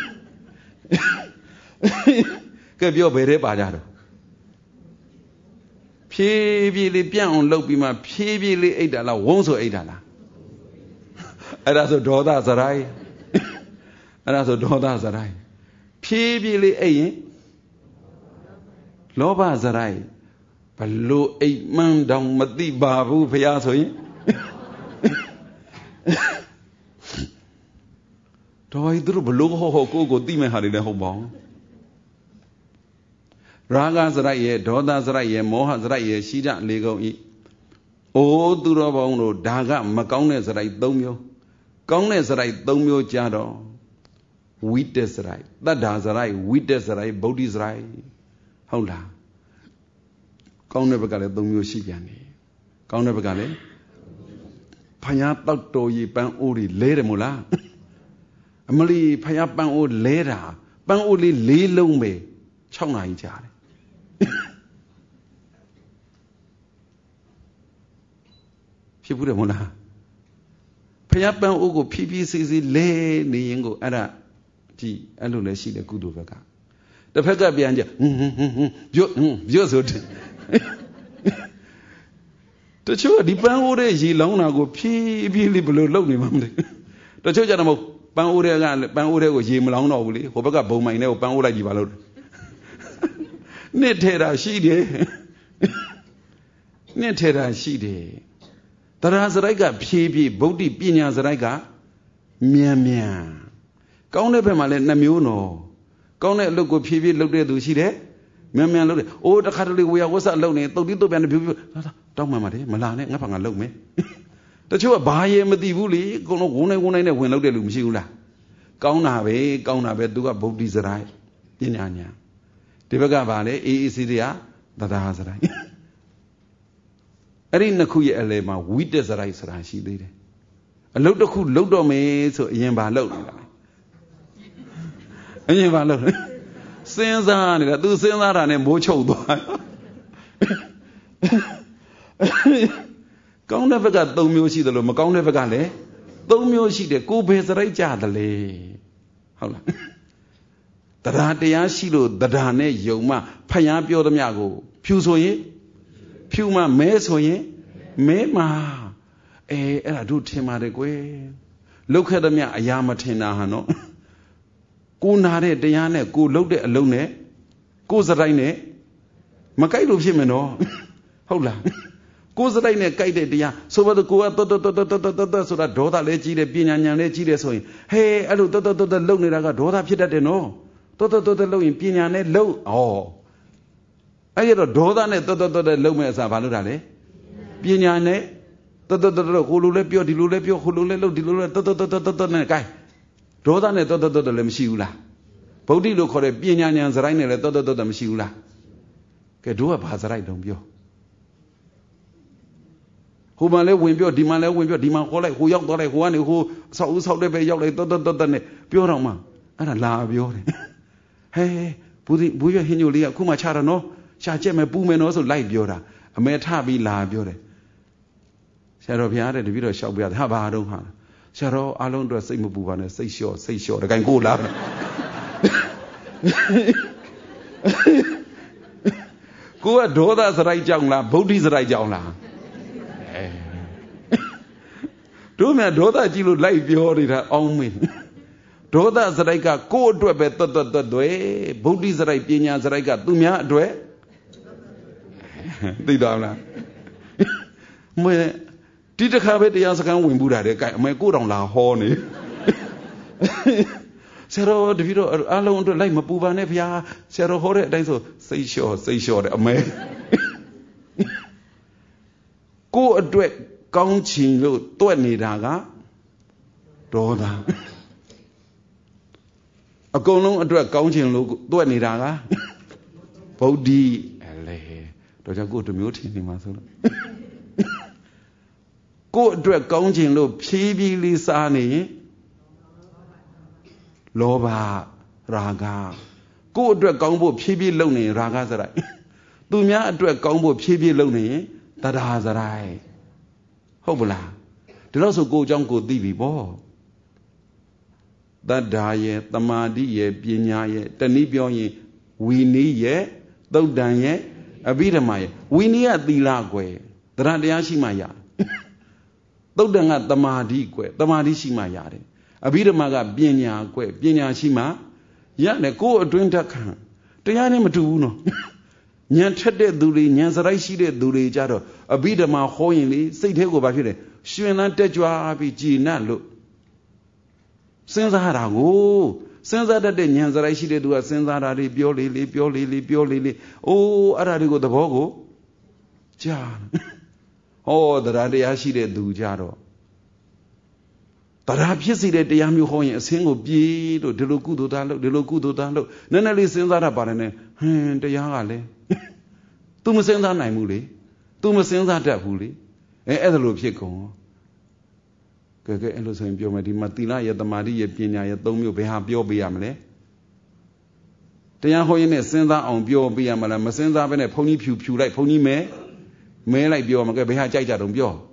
ကဲပြောဘယ်ထဲပါကြတော့ဖြည်းဖြည်းလေးပြန့်အောင်လုပ်ပြီးမှဖြည်းဖြည်းလေးအိမ်တာလားဝုန်းဆိုအိမ်တာလားအဲ့ဒါဆိုဒေါသစရိုက်အဲ့ဒါဆိုဒေါသစရိုက်ဖြည်းဖြည်းလေးအိမ်ရင်လောဘစရိုက်ဘလို့အိမ်မှန်းတောင်မသိပါဘူးဖရာဆိုရင်တော်ရီသူတို့ဘလို့ဟောကိုသိမဲ့ဟာတွေလည်းဟုတ်ပါဘူးရာဂစရိုက်ရဲ့ဒေါသစရိုက်ရဲ့မောဟစရိုက်ရဲ့ရှိကြလေကုန်ဤအိုးသူတော်ဘောင်းတို့ဒါကမကောင်းတဲ့စရိုက်3မျိုးကောင်းတဲ့စရိုက်3မျိုးကြတော့ဝိတက်စရိုက်တတ္တာစရိုက်ဝိတက်စရိုက်ဗုဒ္ဓစရိုက်ဟုတ်လားကောင်းတဲ့ဘက်ကလည်း3မျိုးရှိပြန်တယ်ကောင်းတဲ့ဘက်ကလည်းဖယားတောက်တော်ကြီးပန်းအိုးတွေလဲတယ်မို့လားအမလီဖယားပန်းအိုးလဲတာပန်းအိုးလေး4လုံးပဲ6နာရီကြာတယ်ဖြစ်ဘူးတယ်မို့လားဖယားပန်းအိုးကိုဖြည်းဖြည်းစီလဲနေရင်ကိုအဲ့ဒါကြည့်အဲ့လိုလည်းရှိတယ်ကုသိုလ်ဘက်ကတစ်ဖက်ကပြန်ကြပြုတ်ဆိုတယ်တချို့ဒီပန်းအိုးတဲ့ရေလောင်းတာကိုဖြည်းဖြည်းလေးဘယ်လိုလုပ်နေမှမသိတချို့ကြတော့မဟုတ်ပန်းအိုးတဲ့ကိုရေမလောင်းတော့ဘူးလေဟိုဘက်ကဘုံမိုင်တဲ့ကိုပန်းအိုးလိုက်ကြည့်ပါလို့နှစ်ထဲတာရှိတယ်နှစ်ထဲတာရှိတယ်တရားစရိုက်ကဖြည်းဖြည်းဗုဒ္ဓပညာစရိုက်ကမြန်ကောင်းတဲ့ဘက်မှာလည်း2မျိုးနော်ကောင်းတဲ့အလုပ်ကိုဖြည်းဖြည်းလုပ်တဲ့သူရှိတယ်မြန်လုပ်တယ်အိုးတခါတလေဝေယဝဆလုပ်နေတုတ်တိတုတ်ပြန်ဖြည်းဖြည်းတောင်းမှန်ပါတယ်မလာနဲ့ငါ့ဘာငါလုပ်မယ်တချို့ကဘာရေမသိဘူးလေအကုန်လုံးဝုန်းနိုင်နဲ့ဝင်လုပ်တဲ့လူမရှိဘူးလားကောင်းတာပဲသူကဗုဒ္ဓစရိုက်ပညာညာဒီဘက်ကဗာလေအေးစီတွေကတရားစရိုက်အဲ့ဒီ2ခုရဲ့အလယ်မှာဝိတက်စရိုက်ဆိုတာရှိသေးတယ်အလုပ်တစ်ခုလုပ်တော့မယ်ဆိုအရင်ဗာလုပ်နေတာအရင်ဗာလုပ်စဉ်းစားနေတာသူစဉ်းစားတာနဲ့မိုးချုပ်သွားကောင်းတဲ့ဘက်က3မျိုးရှိတယ်လို့မကောင်းတဲ့ဘက်ကလည်း3မျိုးရှိတယ်ကိုယ်ပဲစရိုက်ကြတယ်လေဟုတ်လားတရားရှိလို့တရားနဲ့ယုံမှဖယားပြောသမျှကိုဖြူဆိုရင်ဖြူမှမဲဆိုရင်မဲမှာအဲ့ဒါတို့ထင်ပါတယ်ကွယ်လောက်ခဲ့သမျှအရာမထင်တာဟာနော်ကိုနာတဲ့တရားနဲ့ကိုလှုပ်တဲ့အလုံးနဲ့ကိုစရိုက်နဲ့မကြိုက်လို့ဖြစ်မယ်နော်ဟုတ်လားကိုစရိုက်နဲ့ကြိုက်တဲ့တရားဆိုတော့ကိုကတော်ဆိုတာဒေါသလည်းကြီးတယ်ပညာဉာဏ်လည်းကြီးတယ်ဆိုရင်ဟဲအဲ့လိုတော်လှုပ်နေတာကဒေါသဖြစ်တတ်တယ်နော်တော်လှုပ်ရင်ပညာနဲ့လှုပ်အဲ့ရတော့ဒေါသနဲ့တော်လှုပ်မဲ့အစားဘာလို့တာလဲပညာနဲ့တော်ဟိုလိုလဲပြောဒီလိုလဲပြောဟိုလိုလဲလှုပ်ဒီလိုလဲတော်နဲ့ကြိုက်ဒေါသနဲ့တော်လည်းမရှိဘူးလားဗုဒ္ဓလို့ခေါ်တဲ့ပညာဉာဏ်စရိုက်နဲ့လည်းတော်မရှိဘူးလားကဲတို့ကဘာစရိုက်တုံးပြောဟိုမှာလဲဝင်ပြောဒီမှာလဲဝင်ပြောဒီမှာခေါ်လိုက်ဟိုရောက်သွားလိုက်ဟိုကနေဟိုဆောက်ဦးဆောက်တဲ့ပဲရောက်လိုက်တော်နဲ့ပြောတော့မှအဲ့ဒါလာပြောတယ်ဟဲဘူးရဟင်းညိုလေးကခုမှချတာနော်ရှာချက်မယ်ပူမယ်နော်ဆိုလိုက်ပြောတာအမေထပြီးလာပြောတယ်ဆရာတော်ဘုရားတဲ့တပည့်တော်လျှောက်ပြတယ်ဟာဘာတော့ဟာဆရာတော်အားလုံးအတွက်စိတ်မပူပါနဲ့စိတ်လျှော့တကိုင်ကိုလာကိုကဒေါသစရိုက်ကြောင့်လားဗုဒ္ဓစရိုက်ကြောင့်လားတို့မြတ်ဒေါသကြည့်လို့လိုက်ပြောနေတာအောင်းမင်းဒေါသစရိုက်ကကိုယ့်အတွက်ပဲတွတ်ဗုဒ္ဓစရိုက်ပညာစရိုက်ကသူများအတွက်သိတော့လားမဲဒီတစ်ခါပဲတရားစခန်းဝင်ဘူးတာတဲ့ကဲအမေကိုတောင်လာဟောနေဆရာတော်တပည့်တော်အားလုံးအတွက်လိုက်မပူပါနဲ့ဗျာဆရာတော်ဟောတဲ့အတိုင်းဆိုစိတ်လျှော့တဲ့အမေကိုယ့်အတွက်ကောင်းချင်လို့တွက်နေတာကဒေါသအကုန်လုံးအတွက်ကောင်းချင်လို့တွက်နေတာကဗုဒ္ဓလေတော့ကြောင့်ကိုယ်တစ်မျိုးထင်နေမှာဆိုလို့ကိုယ့်အတွက်ကောင်းချင်လို့ဖြည်းဖြည်းလေးစားနေရင်လောဘရာဂကိုယ့်အတွက်ကောင်းဖို့ဖြည်းဖြည်းလုပ်နေရင်ရာဂစရိုက်သူများအတွက်ကောင်းဖို့ဖြည်းဖြည်းလုပ်နေရင်တဒါစရိုက်ဟုတ်ပလားဒီတော့ဆိုကိုယ်အကြောင်းကိုသိပြီပေါ့တတ္တာရဲ့တမာတိရဲ့ပညာရဲ့တနည်းပြောရင်ဝီနည်းရဲ့သုတ်တန်ရဲ့အဘိဓမ္မာရဲ့ဝီနည်းကသီလကွယ်တရားရှိမှရသုတ်တန်ကတမာတိကွယ်တမာတိရှိမှရတယ်အဘိဓမ္မာကပညာကွယ်ပညာရှိမှရတယ်ကိုယ်အတွင်းဓာတ်ခံတရားနဲ့မတူဘူးနော်ဉာဏ်ထက်တဲ့သူတွေဉာဏ်စရိုက်ရှိတဲ့သူတွေကြတော့အဘိဓမ္မာဟောရင်လေစိတ်ထဲကိုဘာဖြစ်လဲရှင်လန်းတက်ကြွပြီးကြည်နပ်လို့စဉ်းစားတာကိုစဉ်းစားတတ်တဲ့ဉာဏ်စရိုက်ရှိတဲ့သူကစဉ်းစားတာတွေပြောလေအိုးအဲ့ဒါတွေကိုသဘောကိုကြားဟောတရားရှိတဲ့သူကြတော့တရားဖြစ်စီတဲ့တရားမျိုးဟောရင်အစင်းကိုပြေးလို့ဒီလိုကုသိုလ်သားလုပ်နည်းနည်းလေးစဉ်းစားတတ်ပါတယ်နဲ့တရားကလည်းသူမစဉ်းစားနိုင်ဘူးလေသူမစဉ်းစားတတ်ဘူးလေအဲ့ဒါလိုဖြစ်ကုန်ကဲအဲ့လိုဆိုရင်ပြောမယ်ဒီမှာသီလရဲ့တမာတိရဲ့ပညာရဲ့သုံးမျိုးဘယ်ဟာပြောပေးရမလဲတရားဟောရင်နဲ့စဉ်းစားအောင်ပြောပေးရမလားမစဉ်းစားဘဲနဲ့ဘုန်းကြီးဖြူလိုက်ဘုန်းကြီးမဲလိုက်ပြောမှာကဲဘယ်ဟာကြိုက်ကြတော့ပြော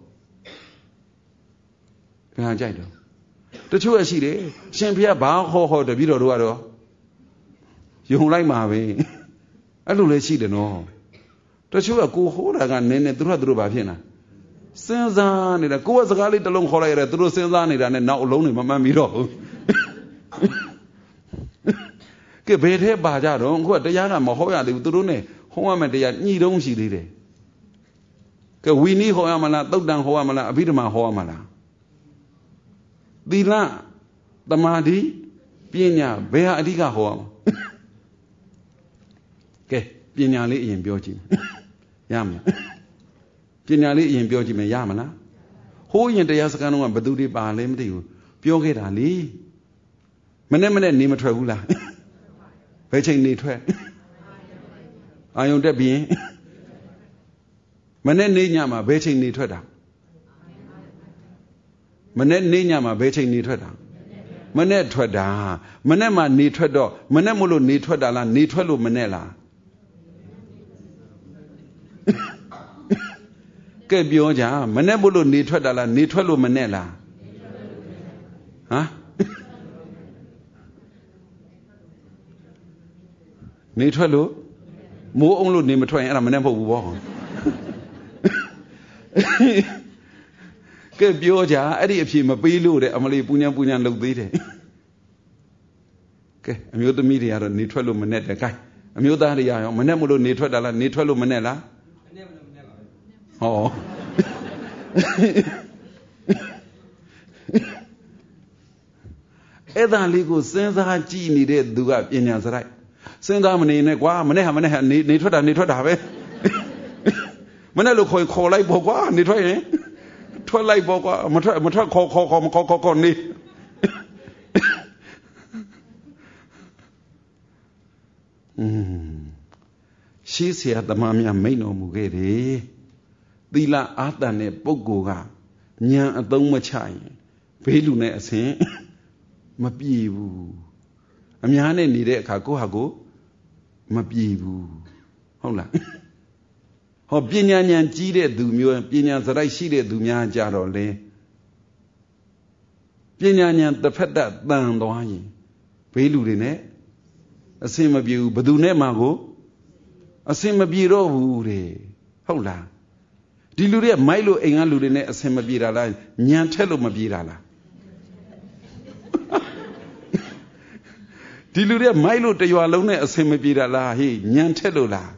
ဘယ်ဟာကြိုက်တော့တချို့ရရှိတယ်ရှင်ဖေကဘာဟောတပည့်တော်တို့ကတော့ယုံလိုက်မှာပဲအဲ့လိုလည်းရှိတယ်နော်တချို့ကကိုဟောတာကနည်းနည်းသူတို့ဘာဖြစ်နေစဉ်းစားနေတာကိုကစကားလေးတစ်လုံးခေါ်လိုက်ရတယ်သူတို့စဉ်းစားနေတာနဲ့နောက်အလုံးတွေမမှန်ပြီးတော့ကဲဘယ်ထဲပါကြတော့ကိုကတရားကမဟောရသေးဘူးသူတို့နဲ့ဟောရမယ်တရားညှိတုံးရှိသေးတယ်ကဲဝီနည်းဟောရမလားသုတ်တန်ဟောရမလားအဘိဓမ္မာဟောရမလားသီလတမာတိပညာဘယ်ဟာအဓိကဟောရမလဲကဲပညာလေးအရင်ပြောကြည့်ရမလားပညာလေးအရင်ပြောကြည့်မယ်ရမလားဟိုးရင်တရားစကားတော့ကဘယ်သူတွေပါလဲမသိဘူးပြောခဲ့တာလေမနဲ့နေမထွက်ဘူးလားဘယ်ချိန်နေထွက်အာယုံတက်ပြီးမနဲ့နေညမှာဘယ်ချိန်နေထွက်တာမနဲ့နေညမှာဘယ်ချိန်နေထွက်တာမနဲ့ထွက်တာမနဲ့မှာနေထွက်တော့မနဲ့မို့လို့နေထွက်တာလားနေထွက်လို့မနဲ့လားကဲပြောကြမနဲ့မို့လို့နေထွက်တာလားနေထွက်လို့မနဲ့လားဟမ်နေထွက်လို့မိုးအောင်လို့နေမထွက်ရင်အဲ့ဒါမနဲ့မဟုတ်ဘူးဘောကဲပြောကြအဲ့ဒီအဖြေမပေးလို့တဲ့အမလီပူညာလုပ်သေးတယ်ကဲအမျိုးသမီးတွေကတော့နေထွက်လို့မနဲ့တယ်ကဲအမျိုးသားတွေရောမနဲ့မလို့နေထွက်တာလားနေထွက်လို့မနဲ့လားမနဲ့ပါဘူးဟောအဲ့ဒါလေးကိုစဉ်းစားကြည့်နေတဲ့သူကပညာစရိုက်စဉ်းစားမနေနဲ့ကွာမနဲ့ဟာနေထွက်တာပဲမနဲ့လို့ခေါ်လိုက်ပေါ့ကွာနေထွက်ရင်ထွက်လိုက်ပေါ့ကွာမထွက်ခေါ်နေရှေးဆရာသမားများမိန့်တော်မူခဲ့တယ်သီလအာသန်တဲ့ပုဂ္ဂိုလ်ကဉာဏ်အသုံးမချရင်ဘေးလူနဲ့အစဉ်မပြေဘူးအများနဲ့နေတဲ့အခါကိုယ့်ဟာကိုမပြေဘူးဟုတ်လားဟောပညာဉာဏ်ကြီးတဲ့သူမျိုးပညာစရိုက်ရှိတဲ့သူများကြတော့လေပညာဉာဏ်တစ်ဖက်တန်သွားရင်ဘေးလူတွေနဲ့အစင်မပြေဘူးဘယ်သူနဲ့မှကိုအစင်မပြေတော့ဘူးတဲ့ဟုတ်လားဒီလူတွေကမိုက်လို့အိမ်ကလူတွေနဲ့အစင်မပြေတာလားညံထက်လို့မပြေတာလားဒီလူတွေကမိုက်လို့တရွာလုံးနဲ့အစင်မပြေတာလားဟေးညံထက်လို့လား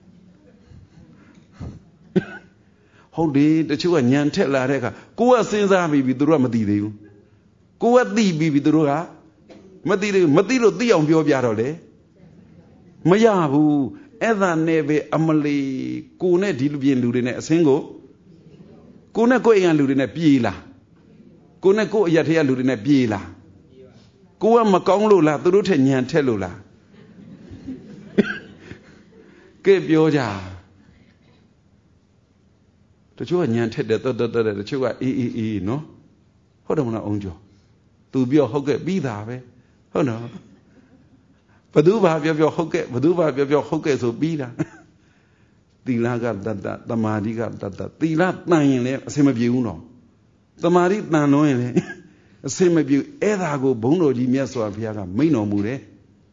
ဟုတ်တယ်တချို့ကညံထက်လာတဲ့အခါကိုကစဉ်းစားပြီးပြီသူတို့ကမသိသေးဘူးကိုကသိပြီးပြီသူတို့ကမသိသေးဘူးမသိလို့သိအောင်ပြောပြတော့လေမရဘူးအဲ့ဒါနဲ့ပဲအမလီကိုနဲ့ဒီလူပြင်လူတွေနဲ့အစင်းကိုနဲ့ကိုအိမ်ကလူတွေနဲ့ပြေးလာကိုနဲ့ကိုအရက်ထဲကလူတွေနဲ့ပြေးလာကိုကမကောင်းလို့လားသူတို့ထက်ညံထက်လို့လားကဲပြောကြတချို့ကညံထက်တယ်တော်တချို့ကအေးနော်ဟုတ်တယ်မလားအောင်ကျော်သူပြောဟုတ်ကဲ့ပြီးတာပဲဟုတ်နော်ဘသူဘာပြောဟုတ်ကဲ့ဘသူဘာပြောဟုတ်ကဲ့ဆိုပြီးတာသီလကတတသမာဓိကတတသီလတန်ရင်လည်းအစင်မပြေဘူးနော်သမာဓိတန်လို့ရင်လည်းအစင်မပြေအဲ့ဒါကိုဘုန်းတော်ကြီးမြတ်စွာဘုရားကမိန့်တော်မူတယ်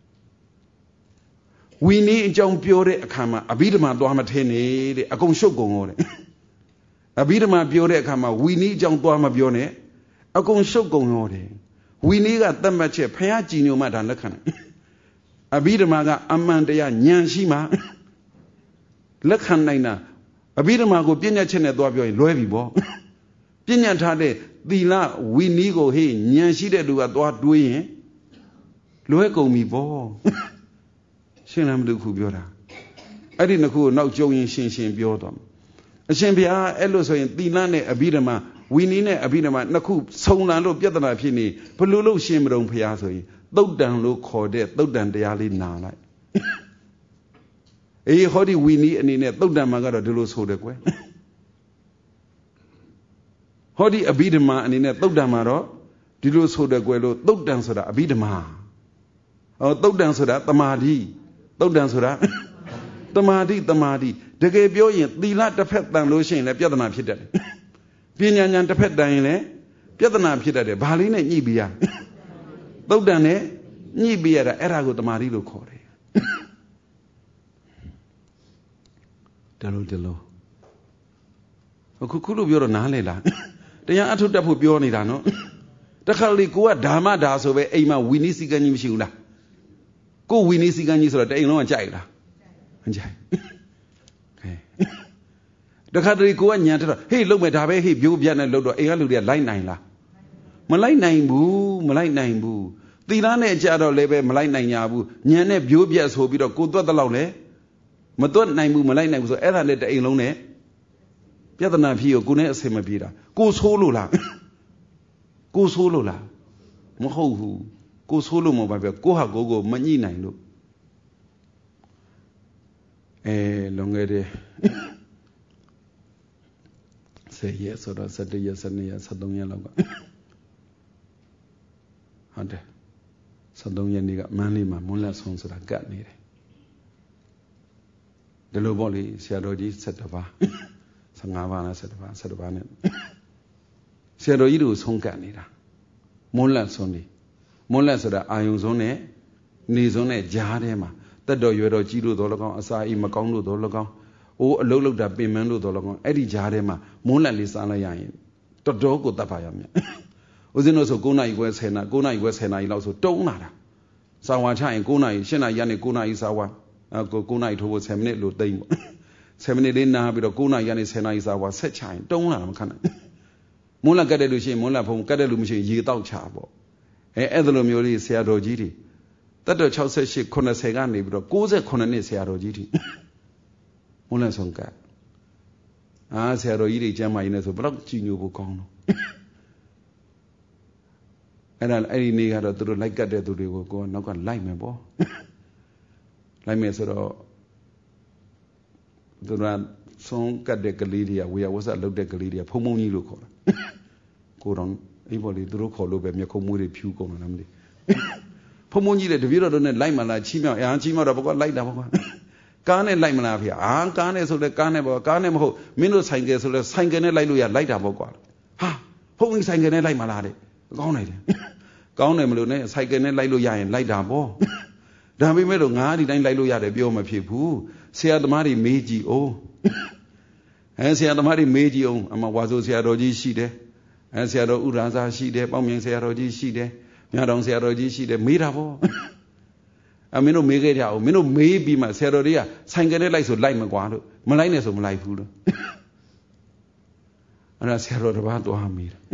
ဝီနည်းအကြောင်းပြောတဲ့အခါမှာအဘိဓမ္မာသွားမထင်းနဲ့တဲ့အကုန်ရှုပ်ကုန်ရောတဲ့အဘိဓမ္မာပြောတဲ့အခါမှာဝီနည်းအကြောင်းသွားမပြောနဲ့အကုန်ရှုပ်ကုန်ရောတယ်ဝီနည်းကသတ်မှတ်ချက်ဘုရားကြည်ညိုမှဒါလက်ခံတယ်အဘိဓမ္မာကအမှန်တရားဉာဏ်ရှိမှလက်ခံနိုင်တာအဘိဓမ္မာကိုပြည့်ညတ်ချက်နဲ့သွားပြောရင်လွဲပြီပေါ့ပြည့်ညတ်ထားတဲ့သီလဝီနည်းကိုဟေ့ဉာဏ်ရှိတဲ့လူကသွားတွေးရင်လွဲကုန်ပြီပေါ့ရှင်းလားမလို့ခုပြောတာအဲ့ဒီနှစ်ခုကိုနောက်ကြုံရင်ရှင်းပြောတော့အရှင်ဘုရားအဲ့လိုဆိုရင်သီလနဲ့အဘိဓမ္မာဝီနည်းနဲ့အဘိဓမ္မာနှစ်ခုဆုံလာလို့ပြဿနာဖြစ်နေဘယ်လိုလုပ်ရှင်းမလို့ဘုရားဆိုရင်သုတ်တန်လို့ခေါ်တဲ့သုတ်တန်တရားလေးနာလိုက်အေးဟောဒီဝီနည်းအနေနဲ့သုတ်တန်မှာကတော့ဒီလိုဆိုတယ်ကွယ်ဟောဒီအဘိဓမ္မာအနေနဲ့သုတ်တန်မှာတော့ဒီလိုဆိုတယ်ကွယ်လို့သုတ်တန်ဆိုတာအဘိဓမ္မာဟောသုတ်တန်ဆိုတာတမာတိသုတ်တန်ဆိုတာတမာတိတကယ်ပြောရင်သီလတစ်ဖက်တန်လို့ရှိရင်လည်းပြဿနာဖြစ်တတ်တယ်ပညာဉာဏ်တစ်ဖက်တန်ရင်လည်းပြဿနာဖြစ်တတ်တယ်ဘာလေးနဲ့ညှိပြီးရသုတ်တန်နဲ့ညှိပြီးရတာအဲ့ဒါကိုတမာတိလို့ခေါ်တယ်တလို့အခုလို့ပြောတော့နားလေလားတရားအထုတက်ဖို့ပြောနေတာနော်တခါလေကိုကဓမ္မဒါဆိုပဲအိမ်မှာဝီနည်းစီကံကြီးမရှိဘူးလားကိုဝီနည်းစီကံကြီးဆိုတော့တအိမ်လုံးကကြိုက်လားမကြိုက်တခါတလေကိုကညံတက်တော့ဟေးလုံမဲ့ဒါပဲဟေးပြိုးပြတ်နဲ့လုံတော့အိမ်ကလူတွေကလိုက်နိုင်လားမလိုက်နိုင်ဘူးသီလနဲ့ကြတော့လည်းပဲမလိုက်နိုင်ကြဘူးညံနဲ့ပြိုးပြတ်ဆိုပြီးတော့ကိုသွက်တလောက်လဲမသွက်နိုင်ဘူးမလိုက်နိုင်ဘူးဆိုအဲ့ဒါနဲ့တအိမ်လုံးနဲ့ပြဿနာဖြစ်ကိုနဲ့အဆင်မပြေတာကိုဆိုးလို့လားမဟုတ်ဘူးကိုဆိုးလို့မဟုတ်ပါဘူးကိုဟာကိုမညှိနိုင်လို့လွန်ခဲ့တဲ့10 ရက်ဆိုတော့17 ရက်12ရက်13ရက်လောက်ကဟုတ်တယ်13ရက်နေ့ကမန်းလေးမှာမွန်းလက်ဆုံးဆိုတာကတ်နေတယ်ဒီလိုပေါ့လေဆရာတော်ကြီး17ပါး15ပါးလား17ပါးနဲ့ဆရာတော်ကြီးတို့ဆုံးကတ်နေတာမွန်းလက်ဆုံးနေမွန်းလက်ဆိုတာအာယုံဆုံးနဲ့နေဆုံးနဲ့ကြားထဲမှာတက်တော်ရွယ်တော်ကြီးလို့တော်၎င်းအစာအိမ်မကောင်းလို့တော်၎င်းအိုးအလုတ်လောက်တာပင်မန်းလို့တော်၎င်းအဲ့ဒီကြားထဲမှာမွန်းလက်လေးစားလိုက်ရရင်တော်တော်ကိုတတ်ပါရမယ်ဦးဇင်းတို့ဆို9နာရီခွဲ10နာရီ9နာရီခွဲ10နာရီလောက်ဆိုတုံးလာတာစာဝါချရင်9နာရီ10နာရီကနေ9နာရီစာဝါ9နာရီထိုးဖို့10မိနစ်လို့တိမ့်ပေါ့10မိနစ်လေးနားပြီးတော့9နာရီကနေ10နာရီစာဝါဆက်ချရင်တုံးလာတာမခံနိုင်မွန်းလက်ကတ်တဲ့လူရှိရင်မွန်းလက်ဖုံကတ်တဲ့လူမရှိရင်ရေတောက်ချပေါ့အဲ့ဒါလိုမျိုးလေးဆရာတော်ကြီးတွေတတ်တော်68 90ကနေပြီးတော့69နှစ်ဆရာတော်ကြီးတွေမွန်းလက်ဆုံးကတ်ဆရာတော်ကြီးတွေကျမ်းမာရေးနဲ့ဆိုဘယ်တော့ကြည်ညိုဖို့ကောင်းတော့အဲ့ဒီနေ့ကတော့သူတို့လိုက်ကတ်တဲ့သူတွေကိုကိုကနောက်ကလိုက်မယ်ပေါ့လိုက်မယ်ဆိုတော့သူကဆုံးကတ်တဲ့ကလေးတွေကဝေယဝဆလုတ်တဲ့ကလေးတွေကဖုံဖုံကြီးလို့ခေါ်တာကိုတော့အိမ်ပေါ်လေးသူတို့ခေါ်လို့ပဲမျက်ခုံးမွေးတွေဖြူကုန်တာမသိဖုံဖုံကြီးတဲ့တပည့်တော်တို့နဲ့လိုက်မလားချီးမြောက်ချီးမြောက်တော့ဘကောလိုက်တာပေါ့ကွာကားနဲ့လိုက်မလားဖေကားနဲ့ဆိုလဲကားနဲ့ပေါ့ကားနဲ့မဟုတ်မင်းတို့ဆိုင်ကယ်ဆိုလဲဆိုင်ကယ်နဲ့လိုက်လို့ရလိုက်တာပေါ့ကွာဟာဖုံကြီးဆိုင်ကယ်နဲ့လိုက်မလားတဲ့ကောင်းနိုင်တယ်ကောင်းတယ်မလို့နဲ့ဆိုင်ကယ်နဲ့လိုက်လို့ရရင်လိုက်တာပေါ့ဒါပေမဲ့တော့ငါဒီတိုင်းလိုက်လို့ရတယ်ပြောမဖြစ်ဘူးဆရာသမားတွေမေးကြည့်အောင်ဆရာသမားတွေမေးကြည့်အောင်အမဝါဆိုဆရာတော်ကြီးရှိတယ်ဆရာတော်ဥရာဇာရှိတယ်ပေါင်းမြင်ဆရာတော်ကြီးရှိတယ်မြတ်တော်ဆရာတော်ကြီးရှိတယ်မေးတာပေါ့မင်းတို့မေးခဲ့ကြအောင်မင်းတို့မေးပြီးမှဆရာတော်တွေကဆိုင်ကယ်နဲ့လိုက်ဆိုလိုက်မကွာလို့မလိုက်နဲ့ဆိုမလိုက်ဘူးလို့အဲ့ဒါဆရာတော်တစ်ပါးသွားမေးတယ်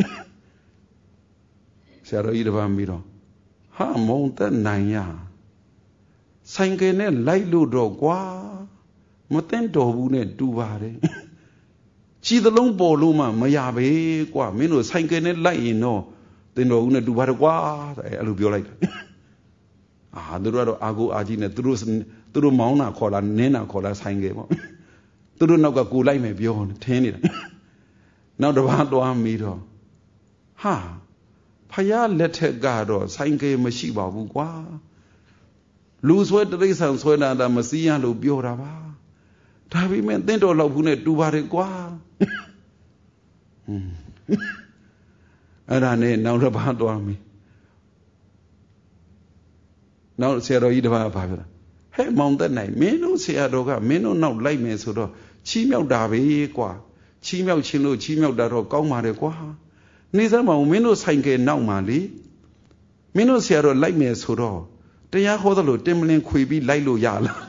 ဆရာတော်ကြီးတစ်ပါးမေးတော့ဟာမုံသက်နိုင်ရဆိုင်ကယ်နဲ့လိုက်လို့တော့ကွာမသိတော်ဘူးနဲ့တူပါတယ်ကြည်သလုံးပေါ်လို့မှမရပဲကွာမင်းတို့ဆိုင်ကယ်နဲ့လိုက်ရင်တော့သိတော်ဘူးနဲ့တူပါတယ်ကွာအဲ့လိုပြောလိုက်တယ်သူတို့ကတော့အာကိုအာကြီးနဲ့သူတို့မောင်းတာခေါ်လာနင်းတာခေါ်လာဆိုင်ကယ်ပေါ့သူတို့နောက်ကကိုလိုက်မယ်ပြောထင်းနေတာနောက်တစ်ပါးသွားမီတော့ဟာဖယားလက်ထက်ကတော့ဆိုင်ကယ်မရှိပါဘူးကွာလူဆွဲတရိษံဆွဲတာမစည်းရလို့ပြောတာပါဒါပေမဲ့သင်တော်လောက်ဘူးနဲ့တူပါတယ်ကွာအဲ့ဒါနဲ့နောက်တစ်ပါးသွားမီနောက်ဆရာတော်ကြီးတစ်ပါးဘာပြောလဲဟဲ့မောင်သက်နိုင်မင်းတို့ဆရာတော်ကမင်းတို့နောက်လိုက်မယ်ဆိုတော့ချီးမြှောက်တာပဲကွာချီးမြှောက်ခြင်းလို့ချီးမြှောက်တာတော့ကောင်းပါတယ်ကွာနေစမ်းမအောင်မင်းတို့ဆိုင်ကယ်နောက်မှာလေမင်းတို့ဆရာတော်လိုက်မယ်ဆိုတော့တရားဟောသလိုတင်မလင်းခွေပြီးလိုက်လို့ရလား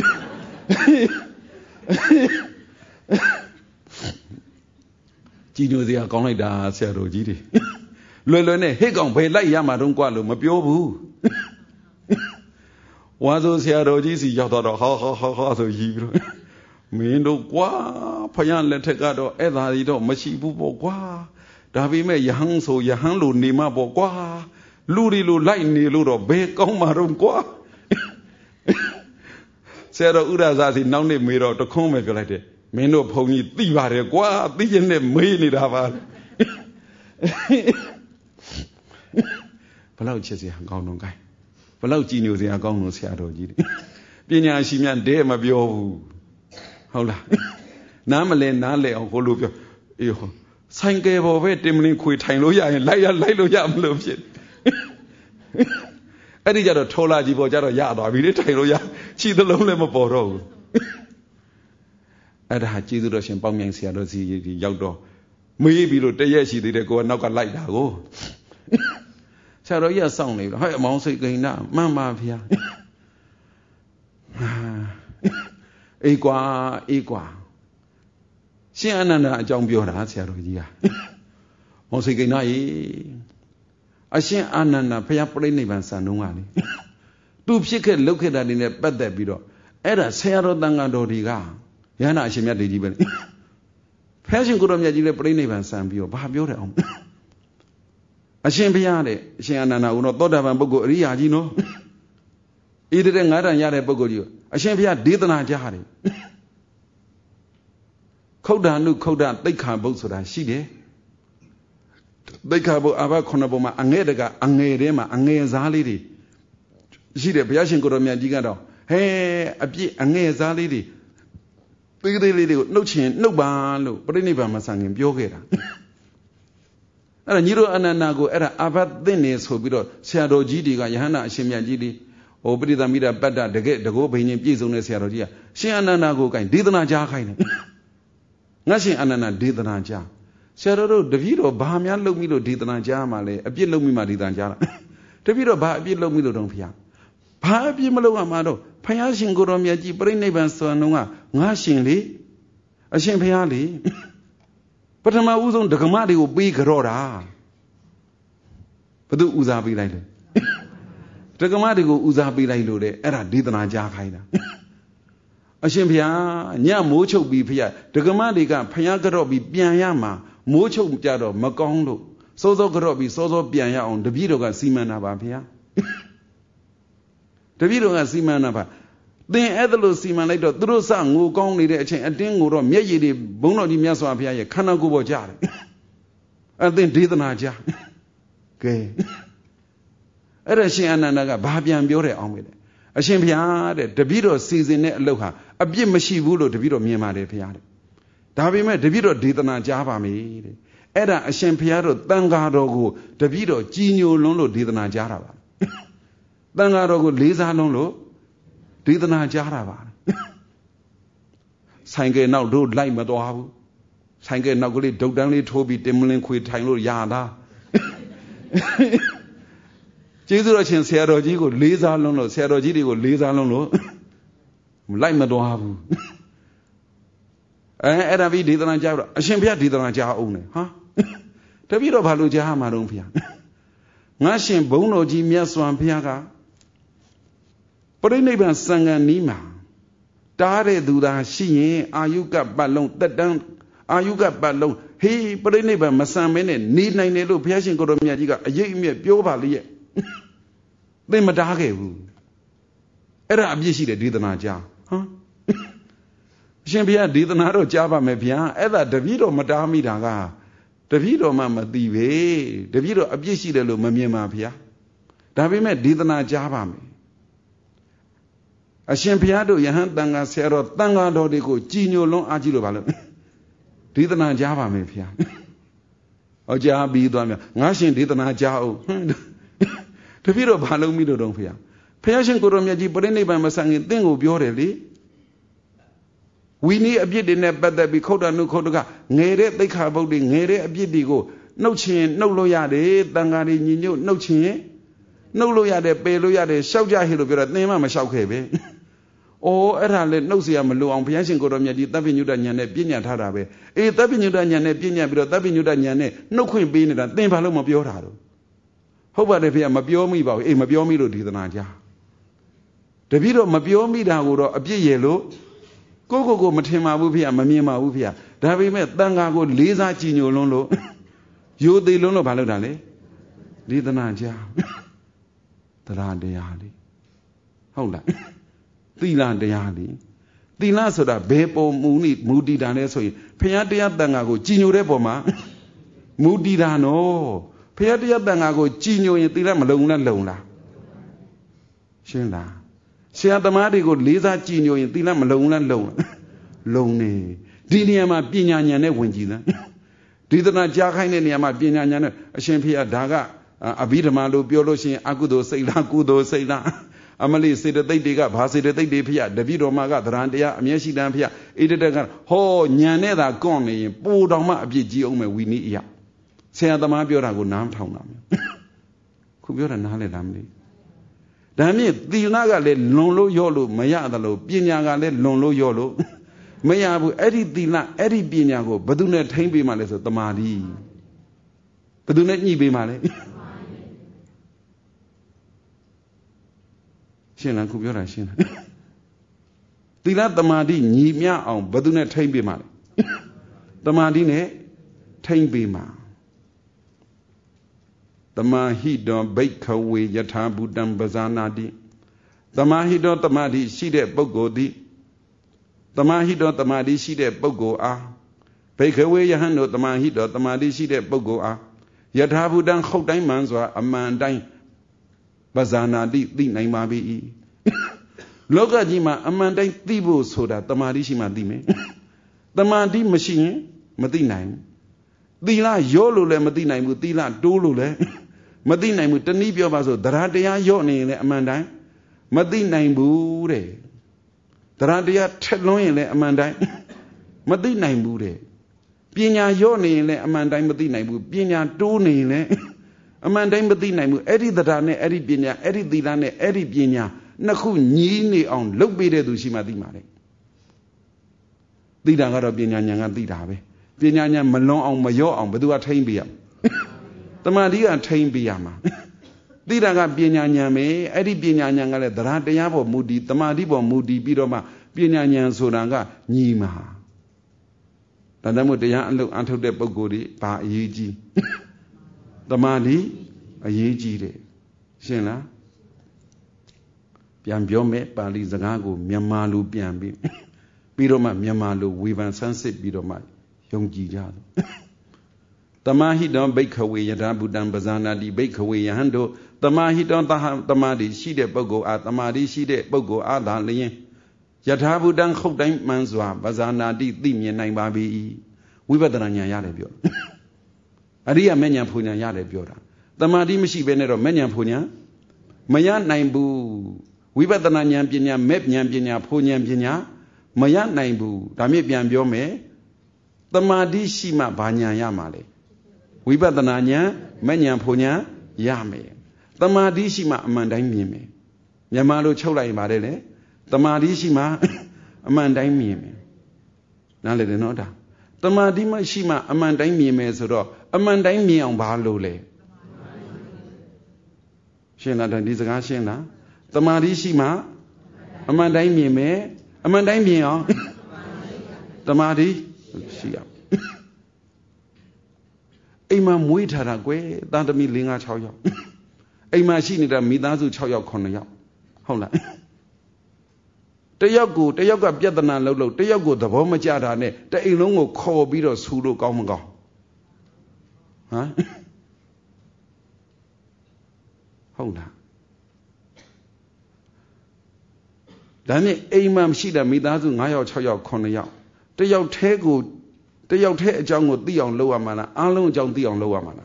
ကြည်ညိုစရာကောင်းလိုက်တာဆရာတော်ကြီးတွေလွယ်လွယ်နဲ့ဟိတ်ကောင်ဘယ်လိုက်ရမှာတော့ကွာလို့မပြောဘူးဝါဆိုဆရာတော်ကြီးစီရောက်တော့ဟောဆိုရီးပြီးတော့မင်းတို့ကွာဖယားလက်ထက်ကတော့အဲ့ဒါကြီးတော့မရှိဘူးပေါ့ကွာဒါပေမဲ့ယဟန်ဆိုယဟန်လိုနေမှာပေါ့ကွာလူတွေလိုလိုက်နေလို့တော့ဘယ်ကောင်းမှာတော့ကွာဆရာတော်ဥရဇာစီနောက်နေ့မေးတော့တခွန်းပဲပြောလိုက်တယ်မင်းတို့ဘုံကြီးသိပါတယ်ကွာသိရင်နဲ့မေးနေတာပါဘလောက်ချစ်စရာကောင်းတော့ gain ဘလောက်ကြည်ညိုစရာကောင်းလို့ဆရာတော်ကြီးပညာရှိများတဲမပြောဘူးဟုတ်လားနားမလဲနားလဲအောင်ဟိုလိုပြောအေးဟောဆိုင်ကယ်ပေါ်ပဲတင်မလင်းခွေထိုင်လို့ရရင်လိုက်လို့ရမလို့ဖြစ်အဲ့ဒီကြတော့ထောလာကြီးပေါ်ကြတော့ရသွားပြီလေထိုင်လို့ရခြေသလုံးလည်းမပေါ်တော့ဘူးအဲ့ဒါကျေးဇူးတော်ရှင်ပေါင်းမြိုင်ဆရာတော်စီရောက်တော့မေးပြီးလို့တရက်ရှိသေးတယ်ကိုကနောက်ကလိုက်တာကိုဆရာတော်ကြီးကစောင့်နေပြီဟဲ့အမောင်စိတ်ကိန်းနာမှန်ပါဗျာအေးကွာရှင်အနန္ဒာအကြောင်းပြောတာဆရာတော်ကြီးကမောင်စိတ်ကိန်းနာရေအရှင်အာနန္ဒာဘုရားပြိဋိနိဗ္ဗာန်စံနှုံးကလေသူဖြစ်ခဲ့လုပ်ခဲ့တာတွေနဲ့ပတ်သက်ပြီးတော့အဲ့ဒါဆရာတော်တန်ဃာတော်တွေကယန္တာအရှင်မြတ်တွေကြီးပဲလေဖះရှင်ကိုတော်မြတ်ကြီးလည်းပြိဋိနိဗ္ဗာန်စံပြီးတော့ဘာပြောတယ်အောင်အရှင်ဘုရားတဲ့အရှင်အာနန္ဒာကတော့သောတာပန်ပုဂ္ဂိုလ်အရိယာကြီးနော်ဣတိတဲ့ငါးတန်ရတဲ့ပုဂ္ဂိုလ်ကြီးအရှင်ဘုရားဒေသနာကြားတယ်ခုတ်တာနုခုတ်တာသိက္ခာပုဒ်ဆိုတာရှိတယ်သိက္ခာပုဒ်အာဘခုနှစ်ပုံမှာအငဲ့တကအငယ်ထဲမှာအငယ်စားလေးတွေရှိတယ်ဘုရားရှင်ကိုတော်မြတ်ကြီးကတော့ဟဲအပြည့်အငယ်စားလေးတွေသေးသေးလေးတွေကိုနှုတ်ချင်နှုတ်ပါလို့ပြိဋိနိဗ္ဗာန်မှာဆံခင်ပြောခဲ့တာအဲ့ဒါညီတို့အနန္ဒာကိုအဲ့ဒါအာဘသင့်နေဆိုပြီးတော့ဆရာတော်ကြီးတွေကယဟန္တာအရှင်မြတ်ကြီးတွေဟိုပရိသမီတာပတ္တတကယ်တကောဘိညာဉ်ပြည့်စုံတဲ့ဆရာတော်ကြီးကရှင်အနန္ဒာကိုကိုင်ဒေသနာကြားခိုင်းတယ်ငါရှင်အနန္ဒာဒေသနာကြားဆရာတော်တို့တပည့်တော်ဘာများလုပ်ပြီးလို့ဒေသနာကြားမှလဲအပြစ်လုပ်ပြီးမှဒေသနာကြားတာတပည့်တော်ဘာအပြစ်လုပ်ပြီးလို့တော့ဖျားဘာအပြစ်မလုပ်ရမှာတော့ဖယားရှင်ကိုတော်မြတ်ကြီးပြိဋိနိဗ္ဗာန်ဆိုတော့ကငါရှင်လေအရှင်ဖယားလေပထမဦးဆုံးဒကမတွေကိုပေးကြောတာဘသူဦးစားပေးလိုက်လဲဒကမတွေကိုဦးစားပေးလိုက်လို့တဲ့အဲ့ဒါဒေသနာကြားခိုင်းတာအရှင်ဖယားညမိုးချုပ်ပြီးဖယားဒကမတွေကဖယားကြော့ပြီးပြန်ရမှာမိုးချုပ်ကြတော့မကောင်းလို့စောစောကြော့ပြီးစောစောပြန်ရအောင်တပည့်တော်ကစီမံတာပါဖယားတပည့်တော်ကစီမံတာပါသင်အဲ့ဒါလို့စီမံလိုက်တော့သူတို့စငိုကောင်းနေတဲ့အချိန်အတင်းကိုတော့မျက်ရည်တွေဘုန်းတော်ကြီးမြတ်စွာဘုရားရဲ့ခန္ဓာကိုယ်ပေါ်ကြတယ်အသင်ဒေသနာကြကဲအဲ့ဒါရှင်အနန္ဒာကဘာပြန်ပြောတယ်အောင်မေးတယ်အရှင်ဘုရားတဲ့တပည့်တော်စီစဉ်တဲ့အလုပ်ဟာအပြစ်မရှိဘူးလို့တပည့်တော်မြင်ပါတယ်ဘုရားတဲ့ဒါပေမဲ့တပည့်တော်ဒေသနာကြားပါမယ်တဲ့အဲ့ဒါအရှင်ဘုရားတို့တန်ဃာတော်ကိုတပည့်တော်ကြည်ညိုလွန်းလို့ဒေသနာကြားတာပါတန်ဃာတော်ကိုလေးစားလွန်းလို့ဒေသနာကြားတာပါဆိုင်ကဲနောက်တို့လိုက်မသွားဘူးဆိုင်ကဲနောက်ကလေးဒုတ်တန်းလေးထိုးပြီးတင်မလင်းခွေထိုင်လို့ရတာကျေးဇူးတော်ရှင်ဆရာတော်ကြီးကိုလေးစားလုံးလို့ဆရာတော်ကြီးတွေကိုလေးစားလုံးလို့လိုက်မသွားဘူးအဲ့ဒါပြီးဒေသနာကြားတော့အရှင်ဘုရားဒေသနာကြားအောင်တယ်ဟာတပည့်တော်ဘာလို့ကြားမှာတော့ဘုရားငါရှင်ဘုန်းတော်ကြီးမြတ်စွာဘုရားကပရိနိဗ္ဗာန်စံဃာနီးမှာတားတဲ့သူသာရှိရင်အာယုကပတ်လုံးတက်တန်းအာယုကပတ်လုံးဟေးပရိနိဗ္ဗာန်မစံမဲနဲ့နေနိုင်တယ်လို့ဘုရားရှင်ကိုတော်မြတ်ကြီးကအရေးအမြတ်ပြောပါလေရဲ့သင်မတားခဲ့ဘူးအဲ့ဒါအပြစ်ရှိတယ်ဒေသနာကြားဟာအရှင်ဘုရားဒေသနာတော့ကြားပါမယ်ဗျာအဲ့ဒါတပည့်တော်မတားမိတာကတပည့်တော်မှမသိပဲတပည့်တော်အပြစ်ရှိတယ်လို့မမြင်ပါဗျာဒါပေမဲ့ဒေသနာကြားပါမယ်အရှင်ဘုရားတို့ယဟန်တန်ခါဆရာတော်တန်ခါတော်တွေကိုကြည်ညိုလွန်းအားကြီးလို့ပါလို့ဒေသနာကြားပါမယ်ဗျာဟောကြားပြီးသွားမြငါရှင်ဒေသနာကြားအောင်တပည့်တော်ဘာလုံးမိလို့တော့ဗျာဘုရားရှင်ကိုတော်မြတ်ကြီးပြိဋိဘံမဆန်ခင်တင့်ကိုပြောတယ်လေဝီနည်းအပြစ်တွေနဲ့ပတ်သက်ပြီးခုတ်တနုခုတ်တကငယ်တဲ့သိက္ခာပုဒ်တွေငယ်တဲ့အပြစ်တွေကိုနှုတ်ချင်နှုတ်လို့ရတယ်တန်ခါတွေညီညွတ်နှုတ်ချင်နှုတ်လို့ရတယ်ပယ်လို့ရတယ်ရှောက်ကြဟိလို့ပြောတော့သင်မှမရှောက်ခဲ့ပဲ။အော်အဲ့ဒါလည်းနှုတ်เสียမလို့အောင်ဘုရားရှင်ကိုတော်မြတ်ကြီးသဗ္ဗညုတဉာဏ်နဲ့ပြညာထားတာပဲ။အေးသဗ္ဗညုတဉာဏ်နဲ့ပြညာပြီးတော့သဗ္ဗညုတဉာဏ်နဲ့နှုတ်ခွင့်ပေးနေတာသင်ဘာလို့မပြောတာတော့ဟုတ်ပါတယ်ဖေမပြောမိပါဘူးအေးမပြောမိလို့ဒေသနာကြားတပည့်တော်မပြောမိတာကိုတော့အပြစ်ရဲ့လို့ကိုမထင်ပါဘူးဖေမမြင်ပါဘူးဖေဒါပေမဲ့တန်ခါကိုလေးစားကြည်ညိုလွန်းလို့ယိုသေးလွန်းလို့ဘာလုပ်တာလဲဒေသနာကြားတရားတရားလေးဟုတ်လားသီလတရားလေးသီလဆိုတာဘယ်ပုံမူတည်တာလဲဆိုရင်ဘုရားတရားတန်ခါကိုကြည်ညိုတဲ့ပုံမှာမူတည်တာနော်ဘုရားတရားတန်ခါကိုကြည်ညိုရင်သီလမလုံလားလုံလားရှင်းလားဆရာသမားတွေကိုလေးစားကြည်ညိုရင်သီလမလုံလားလုံလားလုံနေဒီနေရာမှာပညာဉာဏ်နဲ့ဝင်ကြည်လားဒီသနာကြားခိုင်းတဲ့နေရာမှာပညာဉာဏ်နဲ့အရှင်ဖေဒါကအဘိဓမ္မာလို့ပြောလို့ရှိရင်အကုသိုလ်စိတ်လားကုသိုလ်စိတ်လားအမလိစေတသိက်တွေကဘာစေတသိက်တွေဖေတပည့်တော်မှာကသရံတရားအမျက်ရှိတမ်းဖေဣတတကဟောဉာဏ်နဲ့သာကွန့်နေရင်ပိုတောင်မှအပြစ်ကြီးအောင်မယ်ဝီနည်းအရာဆရာသမားပြောတာကိုနားမထောင်တာမျိုးခုပြောတာနားလဲလားမသိဒါမြင့်သီလကလည်းလွန်လို့ရော့လို့မရသလိုပညာကလည်းလွန်လို့ရော့လို့မရဘူးအဲ့ဒီသီလအဲ့ဒီပညာကိုဘယ်သူနဲ့ထိမ့်ပေးမှလဲဆိုတမာတိဘယ်သူနဲ့ညှိပေးမှလဲရှင်းလားခုပြောတာရှင်းလားသီလတမာတိညီမျှအောင်ဘယ်သူနဲ့ထိမ့်ပေးမှလဲတမာတိနဲ့ထိမ့်ပေးမှတမာဟိတောဘိက္ခဝေယထာဘူတံပဇာနာတိတမာဟိတောတမာတိရှိတဲ့ပုဂ္ဂိုလ်သည်တမာဟိတောတမာတိရှိတဲ့ပုဂ္ဂိုလ်အားဘိက္ခဝေယဟန်တို့တမာဟိတောတမာတိရှိတဲ့ပုဂ္ဂိုလ်အားယထာဘူတံခုတ်တိုင်းမှန်စွာအမှန်တိုင်းပဇာနာတိသိနိုင်ပါ၏လောကကြီးမှာအမှန်တိုင်းသိဖို့ဆိုတာတမာတိရှိမှသိမယ်တမာတိမရှိရင်မသိနိုင်ဘူးသီလရော့လို့လည်းမသိနိုင်ဘူးသီလတိုးလို့လည်းမသိနိုင်ဘူးတနည်းပြောပါဆိုတရားတရားရော့နေရင်လည်းအမှန်တိုင်းမသိနိုင်ဘူးတဲ့တရားတရားထက်လွန်းရင်လည်းအမှန်တိုင်းမသိနိုင်ဘူးတဲ့ပညာရော့နေရင်လည်းအမှန်တိုင်းမသိနိုင်ဘူးပညာတိုးနေရင်လည်းအမှန်တိုင်းမသိနိုင်ဘူးအဲ့ဒီတရားနဲ့အဲ့ဒီပညာအဲ့ဒီသီလနဲ့အဲ့ဒီပညာနှစ်ခုညီးနေအောင်လုပ်ပေးတဲ့သူရှိမှသိမှာတဲ့သိတာကတော့ပညာဉာဏ်ကသိတာပဲပညာဉာဏ်မလွန်အောင်မရော့အောင်ဘယ်သူကထိမ့်ပေးရမလဲတမာတိကထိမ့်ပေးရမှာသိတာကပညာဉာဏ်ပဲအဲ့ဒီပညာဉာဏ်ကလည်းတရားတရားပေါ်မူတည်တမာတိပေါ်မူတည်ပြီးတော့မှပညာဉာဏ်ဆိုတာကညီမှာဒါကြောင့်မို့တရားအလုပ်အထုတ်တဲ့ပုဂ္ဂိုလ်တွေဘာအရေးကြီးတမာတိအရေးကြီးတယ်ရှင်းလားပြန်ပြောမယ်ပါဠိစကားကိုမြန်မာလိုပြန်ပြီးတော့မှမြန်မာလိုဝေဖန်ဆန်းစစ်ပြီးတော့မှယုံကြည်ကြတယ်တမဟိတောဘိက္ခဝေယထာဘူတံပဇာနာတိဘိက္ခဝေယဟန်တို့တမဟိတောတမတိရှိတဲ့ပုဂ္ဂိုလ်အားတမတိရှိတဲ့ပုဂ္ဂိုလ်အားသာလျင်ယထာဘူတံခုတ်တိုင်းမှန်စွာပဇာနာတိသိမြင်နိုင်ပါပြီဝိပဿနာဉာဏ်ရတယ်ပြောအရိယမဉ္ဇဉ်ဖူဉာဏ်ရတယ်ပြောတာတမာတိမရှိဘဲနဲ့တော့မဉ္ဇဉ်ဖူဉာဏ်မရနိုင်ဘူးဝ Wibadana Yampinia, Mep Yampinia, Ponyam Pinia, Mayan Naibu, Damipian Biome, the Madi Shima Banya Yamale. Wibadana, Manyam Ponya, Yame. The Madi Shima Amandai Mime. Yamalo Chola Madele, the Madi Shima Amandai Mime. Now let it know that. The Madima Shima Amandai Mime Soro, Amandai Mian Balole. Shena dan Dizagashena. The Madishima, Amandai Mime, Amandai Mia, the Madi, Shia. Imam Witarague, that the Milinga Chow. A machine that Midazu Chow Konya. Hold on. Tayago, Tayaga Biadana Lolo, Tayago, the Bomajadane, the Ilongo Ko Bido Sudo Gomago. Huh? Hold on. Dani Imam Shida Midazu Nayo Chow Konya. Tayao Tego, Tayao Te Jango Dion Lower Mana, Alon John Dion Lower Mana.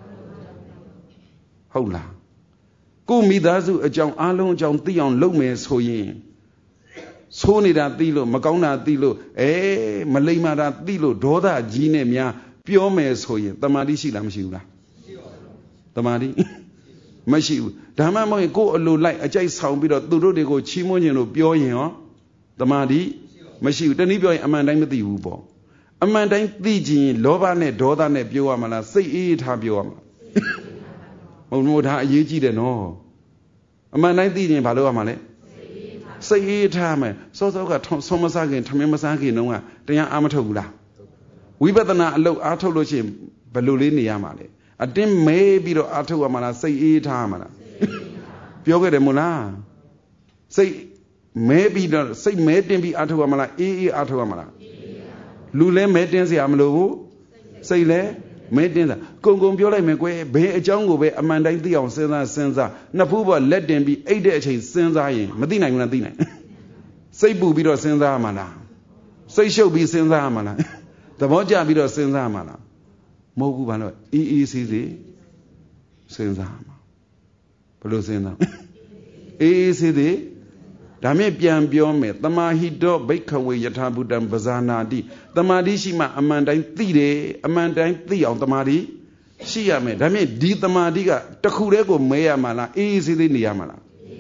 Hold on. Go Midazu a John Alon John Dion Lomes Hoyin. Sony that Dilo, Magona Dilo, Malema that Dilo, Doda, Gine Mia, Piomes Hoyin, the Madishi Lamshula. The Madi Mashu, Dama go a low like a jay sound bit of Duro de go Chimonino, Bioin, the Madi, Mashu, the Nibio, Amandai with the Ubo. Amandai, Digi, Lovane, Dodane, Bioamana, say it, Habioma. Oh, no, Yeji, the no. Amandai Digi, Paloamale. Say it, Tame, so got Somasaki, Tamimasaki, no one, the young Amatula. We better not look Atolochim, Balulini Yamale. A dim may be the Atuamana, say it, Tamana. Pioga de Muna. Say, maybe the say, made them be Atuamana, Atuamana. Lule made them say Amlo, say, le, made them. Congo Biola Meque, Bay a jungle, Amanda Dion, Senza, Napuba, let them be 8 days, Senza, Medina, Medina. Say, Bubido, Senza Mana. Say, show be Senza Mana. The Moja Bido Senza Mana. Mogubano, EECD, Senzama. Pelosena. EECD, Dame Pian Biome, the Mahido, Bakerway, Yatabu, and Bazana di, the Madishima, Amandine Thide, Amandine Thea of the Madi, Shiame, Dame, di the Madiga, Takurego, Mayamana, EECD Niamana.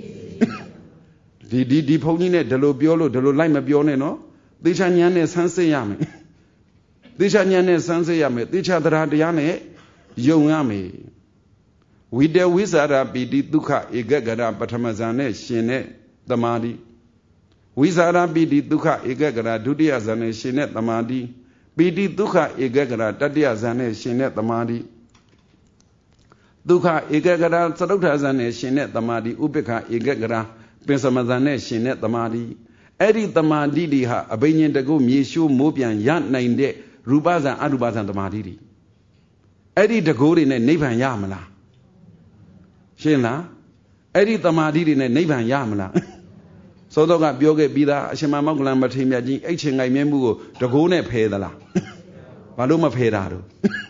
Di Ponine, the Lobiolo, the Lolima Bione, no? The Chanyane Sansayame. Dishanyane Sansayame, Dichadradiane, Yongame. With the wizard be Duka, Egagara, Batamazane, Shine, the Madi. Wizard be Duka, Egagara, Dudiazane, Shine, the Madi. Be Duka, Egagara, Dadiazane, Shine, the Madi. Duka, Egagara, Sadutazane, Shine, the Madi, Ubeka, Egagara, Pensamazane, Shine, the Madi. Eddie the Madi, Diha, Abanian the Go, Mishu, Mobian, Yan 9 day. Rubaza and Adubazan the Madidi. Eddie the Gold in a Nevan Yamala. Shena, Eddie the Madidi in a Nevan Yamala. So dog at Bioga Bida, Shema Mogulan Matimia, H. I Membu, the Gone Pedala. Paloma Pedaro.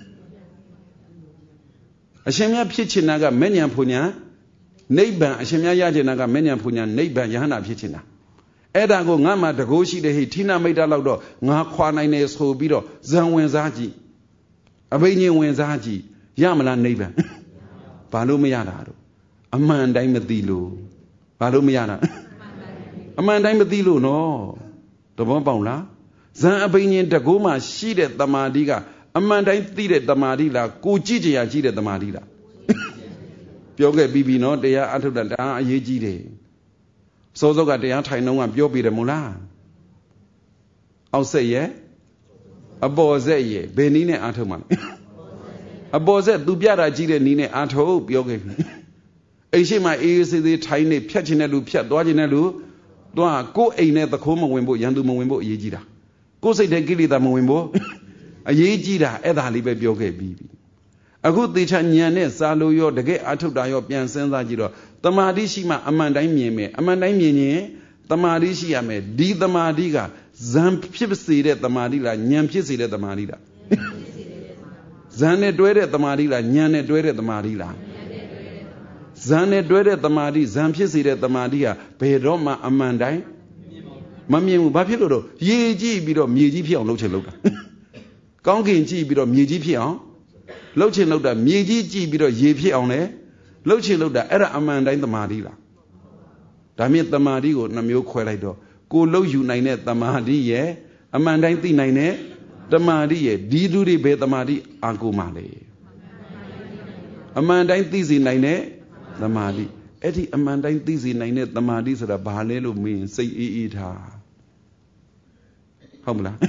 Ashemia Pichinaga, Menya Punya, Neighbor, Ashemia Yajanaga, Menya Punya, Neighbor Yana Pichina. Edago Ngama the Goshi de Hitina made a laudo, Nakwana Neso Bido, Zanwenzaji, Abanian Wenzaji, Yamala neighbor, Palumiana, Amanda Madilu, Palumiana, Amanda Madilu, no, the Bombona, Zan Abanian the Goma, she did the Madiga, Amanda did the Madila, Kuchiji, I cheated the Madila. Pioga Bibi, no, they are out of the Yeji. So got the anti no one Biobi the Mula. I'll say, yeah. A boze, ye, Benine Atoman. A boze, Dubiara Gide Nine Ato, Biogi. A my ears is the tiny Piachinelu, Piat, Dwajinelu, Dwa, go a net the Coma Wimbo, Yandu Mwimbo, Yejida. Go say the Gilly the Mwimbo. A Yejida, Eda Libe Bioge Bibi. A good teacher Nyane, Saluyo, the gay Atodayo, Pian Senza. The Madishima Amandai Meme, Amandai Mene, the Madishiame, D the Madiga, Zamp Pipsi at the Madila, Nyam Pisi at the Madila. Zane Dwere at the Madila, Nyane Dwere at the Madila. ဇန်နဲ့တွဲတဲ့တမာတိဇန်ဖြစ်စေတဲ့တမာတိဟာဘယ်တော့မှအမှန်တိုင်းမမြင်ဘူးဘာဖြစ်လို့တော့ရေကြည့်ပြီးတော့မြေကြီးဖြစ်အောင်လုပ်ချင်လုပ်တာကောင်းကင်ကြည့်ပြီးတော့မြေကြီးဖြစ်အောင်လုပ်ချင်လုပ်တာမြေကြီးကြည့်ပြီးတော့ရေဖြစ်အောင်လဲလုပ်ချင်လုပ်တာအဲ့ဒါအမှန်တိုင်းတမာတိလားဒါမြင့်တမာတိကိုနှမျိုးခွဲလိုက်တော့ကိုလှုပ်ယူနိုင်တဲ့တမာတိရဲ့အမှန်တိုင်းသိနိုင်တဲ့တမာတိရဲ့ဒီလူတွေဘယ်တမာတိအာကိုမှလဲအမှန်တိုင်းသိစေနိုင်တဲ့တမာတိအဲ့ဒီအမှန်တိုင်းသိစေနိုင်တဲ့တမာတိဆိုတာဘာလဲလို့မေးရင်စိတ်အေးထားဟုတ်မလား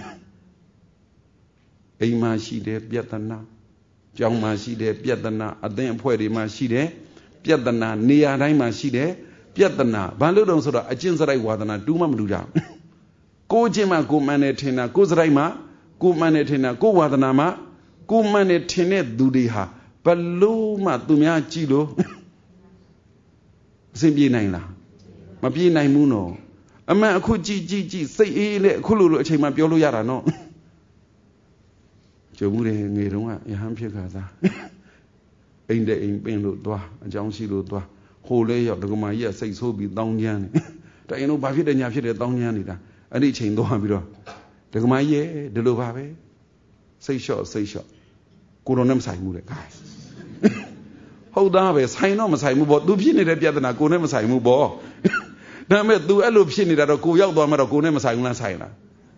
အိမ်မှာရှိတဲ့ပြဿနာကျောင်းမှာရှိတဲ့ပြဿနာအသင်းအဖွဲ့တွေမှာရှိတဲ့ပြဿနာနေရာတိုင်းမှာရှိတဲ့ပြဿနာဘာလို့တုံးဆိုတော့အကျင့်စရိုက်ဝါဒနာတူးမှမတူကြကိုအကျင့်မှကိုမှန်တယ်ထင်တာကိုစရိုက်မှကိုမှန်တယ်ထင်တာကိုဝါဒနာမှကိုမှန်တယ်ထင်တဲ့သူတွေဟာဘလို့မှသူများကြည့်လို့အဆင်ပြေနိုင်လားမပြေနိုင်ဘူးနော်အမှန်အခုကြည့်စိတ်အေးလေအခုလိုအချိန်မှပြောလို့ရတာနော်ကျုံမှုတွေငယ်တုန်းကယဟန်ဖြစ်ခါစားအိမ်တဲ့အိမ်ပင်လို့သွားအကြောင်းရှိလို့သွားဟိုလဲရောက်ဒကမာကြီးကစိတ်ဆိုးပြီးတောင်းကျမ်းနေတိုင်တော့ဘာဖြစ်တယ်ညာဖြစ်တယ်တောင်းကျမ်းနေတာအဲ့ဒီအချိန်သွားပြီးတော့ဒကမာကြီးရဲ့ဒီလိုပါပဲစိတ်လျှော့ကိုတော့နဲ့မဆိုင်ဘူးလေဟုတ်သားပဲဆိုင်တော့မဆိုင်ဘူးပေါ့သူဖြစ်နေတဲ့ပြဿနာကိုနဲ့မဆိုင်ဘူးပေါ့ဒါပေမဲ့ तू အဲ့လိုဖြစ်နေတာတော့ကိုရောက်သွားမှတော့ကိုနဲ့မဆိုင်ဘူးလားဆိုင်လား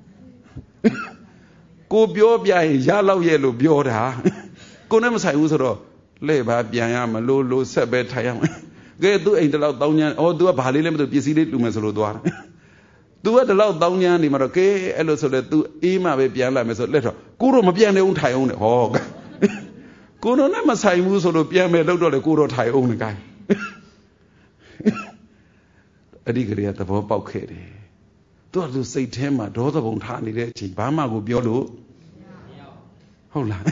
ကိုပြောပြရင်ရလောက်ရဲ့လို့ပြောတာကိုနဲ့မဆိုင်ဘူးဆိုတော့လဲ့ပါပြန်ရမလို့ဆက်ပဲထိုင်ရမယ်ကဲ तू အိမ်တလောက်တောင်းညမ်းဩ तू ကဘာလေးလဲမသိပစ္စည်းလေးလူမယ်ဆိုလို့သွားတာ तू ကတလောက်တောင်းညမ်းနေမှာတော့ကဲအဲ့လိုဆိုလဲ तू အေးမှပဲပြန်လာမယ်ဆိုလက်တော့ကိုတော့မပြန်နေအောင်ထိုင်အောင်နဲ့ဟောကိုတော့နဲ့မဆိုင်ဘူးဆိုလို့ပြန်မယ်လို့တော့လေကိုတော့ထိုင်အောင်နဲ့ကိုင်းအဲ့ဒီကလေးကသဘောပေါက်ခဲ့တယ်သူကသူစိတ်ထဲမှာဒေါသပုံထားနေတဲ့အချိန်ဘာမှကိုပြောလို့ဟုတ်လား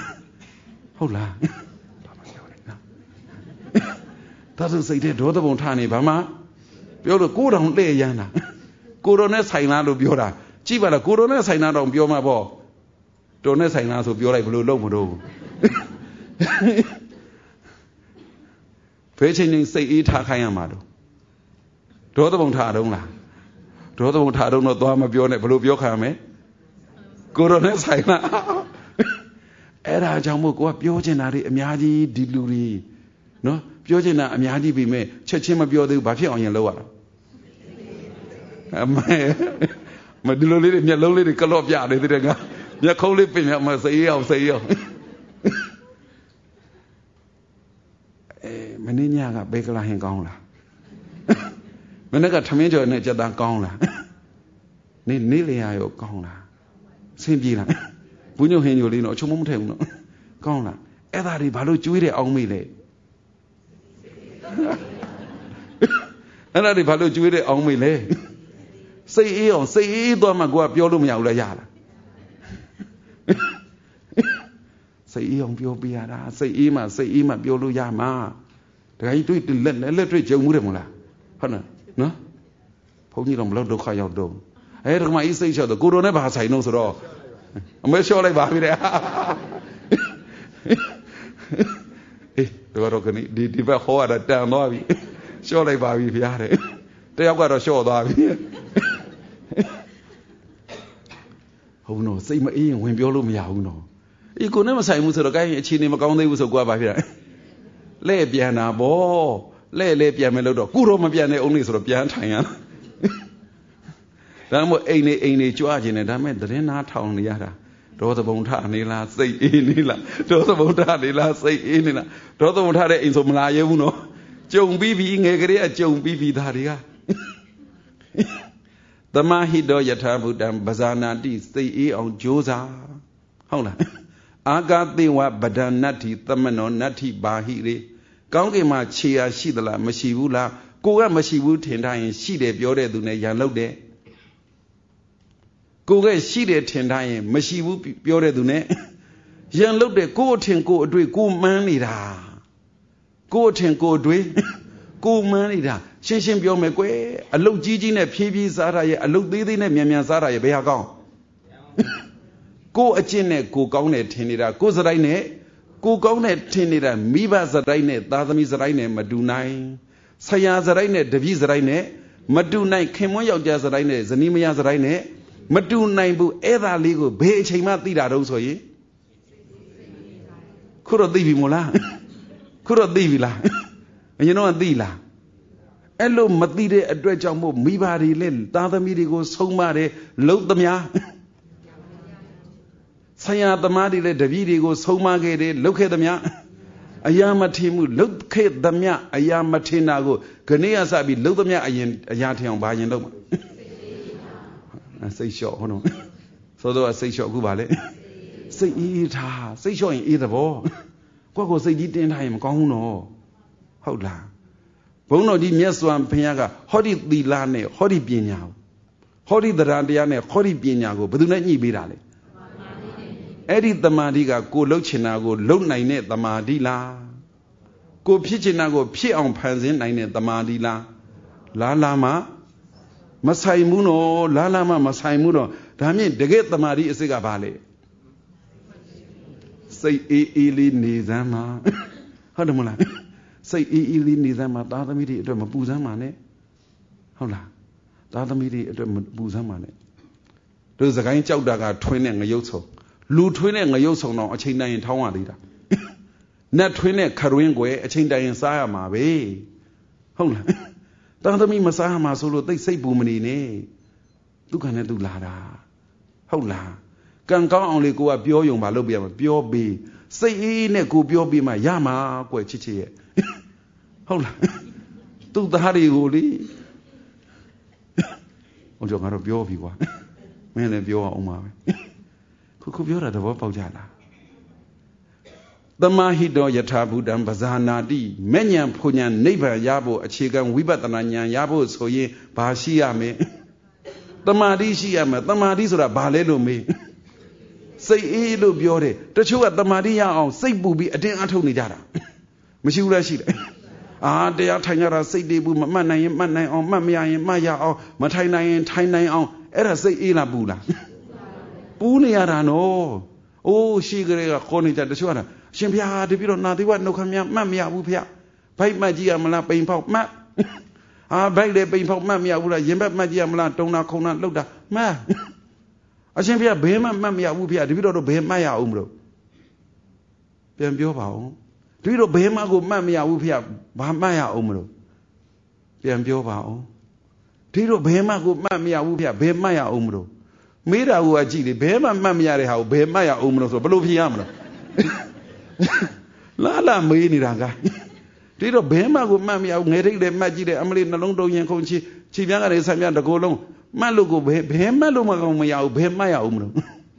ဒါဆိုစိတ်ထဲဒေါသပုံထားနေဘာမှပြောလို့ကိုတောင်လှည့်ရမ်းတာကိုတော်နဲ့ဆိုင်လားလို့ပြောတာကြည့်ပါလားကိုတော်နဲ့ဆိုင်လားတော့ပြောမှာပေါ့တော်နဲ့ဆိုင်လားဆိုပြောလိုက်ဘလို့လုံးမတော့ဘယ်ချိန်ချင်းစိတ်အေးထားခိုင်းရမှာတော့ဒေါသပုံထားတော့လားဒေါသပုံထားတော့သွားမပြောနဲ့ဘလို့ပြောခံရမယ်ကိုတော်နဲ့ဆိုင်လားအဲ့ဒါကြောင့်မို့ကိုကပြောချင်တာတွေအများကြီးဒီလူတွေနော်ပြောချင်တာအများကြီးပြီမဲ့ချက်ချင်းမပြောသေးဘူးဘာဖြစ်အောင်ရင်လုပ်ရတာမဒီလိုလေးတွေမျက်လုံးလေးတွေကလော့ပြနေသေးတယ်ကမျက်ခုံးလေးပင်မြမစိတ်အောင်မင်းညကဘေကလာဟင်ကောင်းလားမင်းကထမင်းကြော်နဲ့ကြက်သားကောင်းလားနေလေရရောကောင်းလားဆင်းပြေးလားဘူးညိုဟင်းညိုလေးတော့အချုံမထည့်ဘူးနော်ကောင်းလားအဲ့ဒါတွေဘာလို့ကျွေးတဲ့အောင်မေးလဲအဲ့ဒါတွေဘာလို့ကျွေးတဲ့အောင်မေးလဲစိတ်အေးအောင်စိတ်အေးသွားမှကိုကပြောလို့မရဘူးလားရလားစိတ်အေးအောင်ပြောပြရတာစိတ်အေးမှပြောလို့ရမှာတခါကြီးတွေ့လက်တွေ့ကြုံမှုတယ်မလားဟုတ်နော်ဘုန်းကြီးတော့မလို့ဒုက္ခရောက်တော့အဲ့ဒါကမှအေးစိတ်ချတော့ကိုတော်နဲ့ဘာဆိုင်တော့ဆိုတော့အမဲလျှော့လိုက်ပါပြီတဲ့အေးတော့ကနေဒီဘက်ဟောရတာတန်သွားပြီလျှော့လိုက်ပါပြီဗျာတဲ့တယောက်ကတော့လျှော့သွားပြီဟုတ်နော်စိတ်မအေးရင်ဝင်ပြောလို့မရဘူးနော်အေးကိုနဲ့မဆိုင်ဘူးဆိုတော့ကိုင်းအခြေအနေမကောင်းသေးဘူးဆိုကိုကဘာဖြစ်လဲလဲပြန်တာဗောလဲပြန်မယ်လို့တော့ကိုတော့မပြန်တဲ့အုံးလေးဆိုတော့ပြန်ထိုင်ရဒါမှမဟုတ်အိမ်နေကြွားခြင်းနဲ့ဒါမဲ့သတင်းနာထောင်နေရတာဒေါသပုံထနေလားစိတ်အေးနေလားဒေါသပုံထနေလားစိတ်အေးနေလားဒေါသပုံထတဲ့အိမ်ဆိုမလာရဲဘူးနော်ကြုံပြီးပြီငယ်ကလေးကကြုံပြီးပြီသားတွေကသမဟိတောယထာဘုဒ္ဓံပဇာနာတိစိတ်အေးအောင်ကြိုးစားဟုတ်လားအာဂတိဝဗဒနတ္ထိသမနောနတ္ထိဘာဟိရေကောင်းကင်မှာခြေရာရှိသလားမရှိဘူးလားကိုကမရှိဘူးထင်ထားရင်ရှိတယ်ပြောတဲ့သူနဲ့ရန်လုပ်တယ်ကိုကရှိတယ်ထင်ထားရင်မရှိဘူးပြောတဲ့သူနဲ့ရန်လုပ်တယ်ကိုအထင်ကိုအတွေ့ကိုမှန်းနေတာကိုအထင်ကိုအတွေ့ကိုမှန်းနေတာရှင်းပြောမယ်ကွယ်အလုတ်ကြီးနဲ့ဖြည်းဖြည်းစားတာရဲ့အလုတ်သေးနဲ့မြန်စားတာရဲ့ဘယ်ဟာကောင်းကိုအကျင့်နဲ့ကိုကောင်းတယ်ထင်နေတာကိုစရိုက်နဲ့ကိုကောင်းတဲ့ထင်နေတာမိဘစရိုက်နဲ့သားသမီးစရိုက်နဲ့မတူနိုင်ဆရာစရိုက်နဲ့တပည့်စရိုက်နဲ့မတူနိုင်ခင်မွန်းယောက်ျားစရိုက်နဲ့ဇနီးမယားစရိုက်နဲ့မတူနိုင်ဘူးအဲ့ဒါလေးကိုဘယ်အချိန်မှသိတာတော့ဆိုရင်ခုတော့သိပြီမို့လားခုတော့သိပြီလားအရင်တော့သိလားအဲ့လိုမသိတဲ့အတွက်ကြောင့်မို့မိဘတွေလည်းသားသမီးတွေကိုဆုံးမတယ်လှုပ်သမျှဆရာသမားတွေလည်းတပည့်တွေကိုဆုံးမခဲ့တယ်လှုပ်ခဲ့သမျှအရာမထင်မှုလှုပ်ခဲ့သမျှအရာမထင်တာကိုခဏရစပြီးလှုပ်သမျှအရင်အရာထင်အောင်ဘာရင်လုပ်မှာစိတ်လျှော့ဟုတ်တော့သို့တော့စိတ်လျှော့ခုပါလေစိတ်အေးထားစိတ်လျှော့ရင်အေးသဘောကိုယ့်ကိုစိတ်ကြီးတင်းထားရင်မကောင်းဘူးနော်ဟုတ်လားဘုန်းတော်ကြီးမြတ်စွာဘုရားကဟောဒီသီလနဲ့ဟောဒီပညာဟောဒီတရားတရားနဲ့ဟောဒီပညာကိုဘယ်သူနဲ့ညှိပေးတာလဲအဲ့ဒီတမာတိကကိုလှုပ်ချင်တာကိုလှုပ်နိုင်တဲ့တမာတိလားကိုဖြစ်ချင်တာကိုဖြစ်အောင်ဖန်ဆင်းနိုင်တဲ့တမာတိလားလားလားမှမဆိုင်ဘူးနော်လားလားမှမဆိုင်ဘူးတော့ဒါမြင့်တကယ်တမာတိအစစ်ကဘာလဲစိတ်အေးအေးလေးနေစမ်းမှာဟုတ်တယ်မလားစိတ်အေးအေးလေးနေစမ်းမှာသားသမီးတွေအတွက်မပူစမ်းပါနဲ့ဟုတ်လားသားသမီးတွေအတွက်မပူစမ်းပါနဲ့တို့စကိုင်းကြောက်တာကထွင်းတဲ့ငရုတ်ဆုံလူထွင်းတဲ့ငရုတ်ဆုံတော့အချိန်တိုင်းထောင်းရသေးတာနတ်ထွင်းတဲ့ခရွင်းကွယ်အချိန်တိုင်းစားရမှာပဲဟုတ်လားသားသမီးမစားရမှာဆိုလို့သိစိတ်ပူမနေနဲ့ဒုက္ခနဲ့သူလာတာဟုတ်လားကံကောင်းအောင်လေကိုကပြောယုံပါလုပ်ပြရမှာပြောပြီးစိတ်အေးနဲ့ကိုပြောပြီးမှရမှာကွယ်ချစ်ချစ်ရဲ့ဟုတ်လားသူ့သားတွေကိုလေဟိုကြောင့်ငါတို့ပြောပြီကွာမင်းလည်းပြောအောင်ပါပဲခုပြောတာသဘောပေါက်ကြလားတမဟိတောယထာဘုဒ္ဓံပဇာနာတိမဲ့ညာဖွညာနိဗ္ဗာန်ရဖို့အခြေခံဝိပဿနာဉာဏ်ရဖို့ဆိုရင်ဘာရှိရမလဲတမာတိရှိရမယ်တမာတိဆိုတာဘာလဲလို့မေးစိတ်အေးလို့ပြောတယ်တချို့ကတမာတိရအောင်စိတ်ပူပြီးအတင်းအထုတ်နေကြတာမရှိဘူးလားရှိတယ်တရားထိုင်ကြတာစိတ်တည်ဘူးမမှတ်နိုင်ရင်မှတ်နိုင်အောင်မှတ်မရရင်မှတ်ရအောင်မထိုင်နိုင်ရင်ထိုင်နိုင်အောင်အဲ့ဒါစိတ်အေးလားပူလားပူနေရတာနော်အိုးရှိကြတဲ့ကခေါ်နေကြတချို့ကအရှင်ဘုရားတပည့်တော်နာသီဝနှုတ်ခမ်းများမှတ်မရဘူးဖေဘိုက်မှတ်ကြည့်ရမလားပိန်ဖောက်မှတ်ဘိုက်လေပိန်ဖောက်မှတ်မရဘူးလားရင်ဘက်မှတ်ကြည့်ရမလားတုံနာခုံနာလှုပ်တာမှတ်အရှင်ဘုရားဘယ်မှမှတ်မရဘူးဖေတပည့်တော်တို့ဘယ်မှတ်ရအောင်မလို့ပြန်ပြောပါဦးတပည့်တော်ဘယ်မှကိုမှတ်မရဘူးဖေဘာမှတ်ရအောင်မလို့ပြန်ပြောပါဦးတပည့်တော်ဘယ်မှကိုမှတ်မရဘူးဖေဘယ်မှတ်ရအောင်မလို့မေးတာကကြည့်လေဘယ်မှမှတ်မရတဲ့ဟာကိုဘယ်မှတ်ရအောင်မလို့ဆိုဘယ်လိုဖြေရမလဲလာမေးနေတာကဒီတော့ဘယ်မှကိုမှတ်မရဘူးငယ်ထိတ်လည်းမှတ်ကြည့်တယ်အမလေးနှလုံးတုံရင်ခုန်ချီပြန်းကလေးဆံပြတကိုယ်လုံးမှတ်လို့ကိုဘယ်မှတ်လို့မကောင်းမရဘူးဘယ်မှတ်ရအောင်မလို့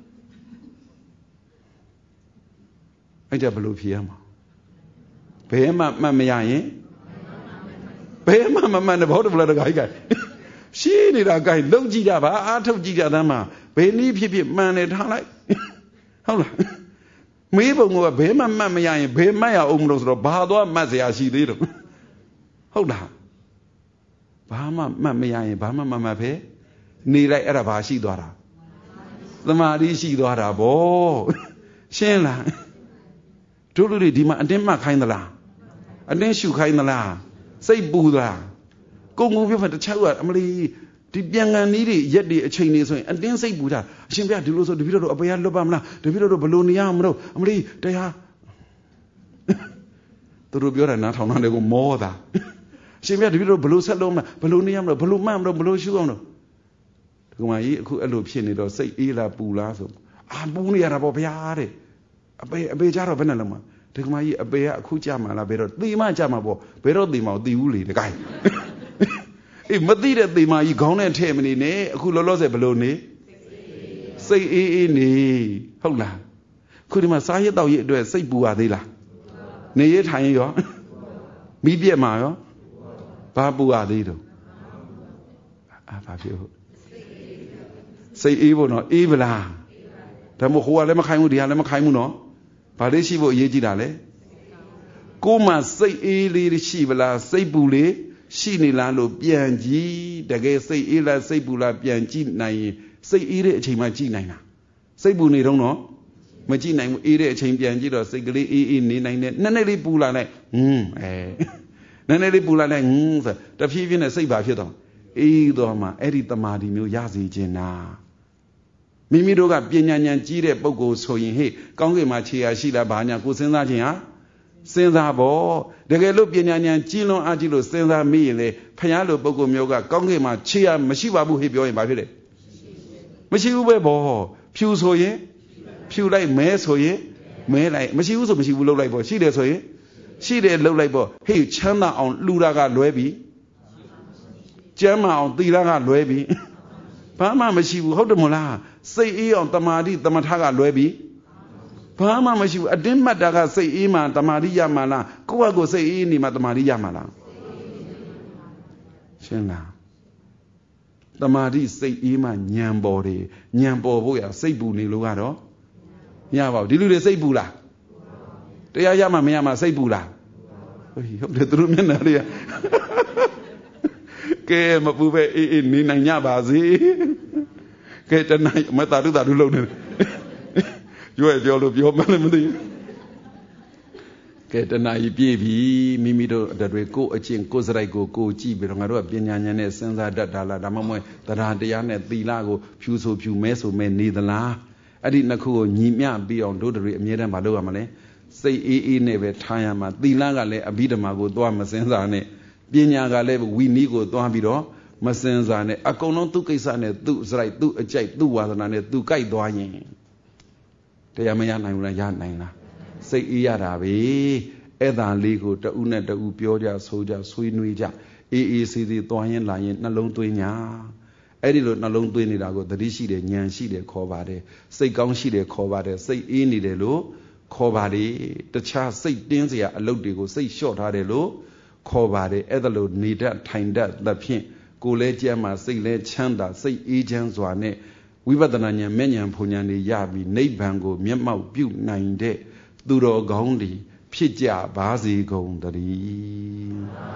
အဲ့ဒါဘယ်လိုဖြေရမှာဘယ်မှမှတ်မရရင်ဘယ်မှမမှတ်နဲ့ဘောတော်ဘလာတခါကြီးကရှင်းနေတာကဲလုံကြည့်ကြပါအားထုတ်ကြည့်ကြသမ်းမှာဘယ်နည်းဖြစ်ဖြစ်မှန်တယ်ထားလိုက်ဟုတ်လားမေးပုံကဘယ်မှမှတ်မရရင်ဘယ်မှတ်ရအောင်မလို့ဆိုတော့ဘာသွားမှတ်စရာရှိသေးတော့ဟုတ်လားဘာမှမှတ်မရရင်ဘာမှမမှတ်ပဲနေလိုက်အဲ့ဒါဘာရှိသွားတာသမာဓိရှိသွားတာဗောရှင်းလားတို့လူတွေဒီမှာအတင်းမှတ်ခိုင်းသလားအတင်းရှုခိုင်းသလားစိတ်ပူသလားကိုငုံပြဖက်တခြားကအမလီဒီပြန်ကန်နည်းတွေရက်တွေအချိန်တွေဆိုရင်အတင်းစိတ်ပူတာအရှင်ဘုရားဒီလိုဆိုတပည့်တော်အပေရလွတ်ပါမလားတပည့်တော်ဘလို့နေရမလို့အမလီတရားသူတို့ပြောတာနားထောင်တယ်ကိုမောတာအရှင်ဘုရားတပည့်တော်ဘလို့ဆက်လုံးမလားဘလို့နေရမလို့ဘလို့မှတ်မလို့ဘလို့ရှုအောင်လို့ဒီကောင်မကြီးအခုအဲ့လိုဖြစ်နေတော့စိတ်အေးလားပူလားဆိုပူနေရတာပေါ့ဗျာတဲ့အပေကြတော့ဘယ်နဲ့လဲမဒီကောင်မကြီးအပေကအခုကြမှာလားဘယ်တော့သေမှကြမှာပေါ့ဘယ်တော့သေမှာသိဘူးလေတကိုင်းအေးမသိတဲ့သေမာကြီးခေါင်းနဲ့ထဲ့မနေနဲ့အခုလောလောဆယ်ဘလို့နေစိတ်အေးအေးနေဟုတ်လားခုဒီမှာစားရတော့ရအတွက်စိတ်ပူရသေးလားနေရထိုင်ရောမိပြက်မှာရောဘာပူရသေးတော့ဘာဖြစ်ဟုတ်စိတ်အေးဖို့နော်အေးပလားဒါမို့ဟိုကလည်းမခိုင်းဘူးဒီကလည်းမခိုင်းဘူးနော်ဘာလေးရှိဖို့အရေးကြီးတာလဲကိုယ်မှစိတ်အေးလေးရှိပလားစိတ်ပူလေးရှိနေလားလို့ပြန်ကြည့်တကယ်စိတ်အေးလားစိတ်ပူလားပြန်ကြည့်နိုင်ရင်စိတ်အေးတဲ့အချိန်မှကြည့်နိုင်တာစိတ်ပူနေတော့မကြည့်နိုင်ဘူးအေးတဲ့အချိန်ပြန်ကြည့်တော့စိတ်ကလေးအေးနေနိုင်တယ်နည်းနည်းလေးပူလာလိုက်နည်းနည်းလေးပူလာလိုက်ဆိုတဖြည်းဖြည်းနဲ့စိတ်ပါဖြစ်တော့အေးတော့မှအဲ့ဒီတမာတိမျိုးရစီခြင်းနာမိမိတို့ကပညာဉာဏ်ကြီးတဲ့ပုဂ္ဂိုလ်ဆိုရင်ဟေ့ကောင်းကင်မှာခြေရာရှိလားဘာညာကိုစဉ်းစားခြင်းဟာစဉ်းစားဖို့တကယ်လို့ပညာဉာဏ်ကြီးလွန်အားကြီးလို့စဉ်းစားမိရင်လေဖယားလိုပုဂ္ဂိုလ်မျိုးကကောင်းကင်မှာခြေရာမရှိပါဘူးဟေ့ပြောရင်ဘာဖြစ်လဲမရှိဘူးပဲဘောဖြူဆိုရင်ဖြူလိုက်မဲဆိုရင်မဲလိုက်မရှိဘူးဆိုမရှိဘူးလှုပ်လိုက်ပေါ့ရှိတယ်ဆိုရင်ရှိတယ်လှုပ်လိုက်ပေါ့ဟေ့ချမ်းသာအောင်လှူတာကလွဲပြီကျမ်းမာအောင်သီလကလွဲပြီဘာမှမရှိဘူးဟုတ်တယ်မို့လားစိတ်အေးအောင်တမာတိတမထကလွဲပြီဘာမှမရှိဘူးအတင်းမှတ်တာကစိတ်အေးမှတမာတိရမှာလားကိုယ့်ဟာကိုယ်စိတ်အေးနေမှတမာတိရမှာလားရှင်းလားတမာတိစိတ်အေးမှညံပေါ်တယ်ညံပေါ်ဖို့ရစိတ်ပူနေလို့ကတော့မရပါဘူးဒီလူတွေစိတ်ပူလားတရားရမှမရမှစိတ်ပူလားဟုတ်တယ်သူတို့မျက်နှာတွေကကဲမပူပဲအေးနေနိုင်ကြပါစေကဲတနိုင်မတာတို့တာတို့လုံနေရွယ်ပြောလို့ပြောမှလည်းမသိဘူးကဲတနိုင်ပြည့်ပြီမိမိတို့တွေကိုအချင်းကိုယ်စရိုက်ကိုကြည့်ပြီးတော့ငါတို့ကပညာဉာဏ်နဲ့စဉ်းစားတတ်တာလားဒါမှမဟုတ်တရားတရားနဲ့သီလကိုဖြူဆိုဖြူမဲဆိုမဲနေသလားအဲ့ဒီနှစ်ခုကိုညီမျှပြီးအောင်တို့တွေအမြဲတမ်းမလုပ်ရမလဲစိတ်အေးနဲ့ပဲထားရမှာသီလကလည်းအဘိဓမ္မာကိုသွားမစင်စားနဲ့ပညာကလည်းဝီနည်းကိုသွားပြီးတော့မစင်စားနဲ့အကုန်လုံးသူ့ကိစ္စနဲ့သူ့စရိုက်သူ့အကြိုက်သူ့ဝါသနာနဲ့သူကြိုက်သွားရင်တရားမရနိုင်ဘူးလားရနိုင်လားစိတ်အေးရတာပဲအဲ့ဒါလေးကိုတဦးနဲ့တဦးပြောကြဆိုကြဆွေးနွေးကြအေးဆေးဆေးသွားရင်လာရင်နှလုံးသွင်းညာအဲ့ဒီလိုနှလုံးသွင်းနေတာကိုသတိရှိတယ်ဉာဏ်ရှိတယ်ခေါ်ပါတယ်စိတ်ကောင်းရှိတယ်ခေါ်ပါတယ်စိတ်အေးနေတယ်လို့ခေါ်ပါတယ်တခြားစိတ်တင်းစရာအလုပ်တွေကိုစိတ်လျှော့ထားတယ်လို့ခေါ်ပါတယ်အဲ့ဒါလိုနေတတ်ထိုင်တတ်သဖြင့်ကိုယ်လဲကြမ်းမှာစိတ်လဲချမ်းသာစိတ်အေးချမ်းစွာနဲ့ဝိပဿနာဉာဏ်မဲ့ဉာဏ်ဘုံဉာဏ်တွေရပြီးနိဗ္ဗာန်ကိုမျက်မှောက်ပြုနိုင်တဲ့သူတော်ကောင်းတွေဖြစ်ကြပါစေကုန်သတည်း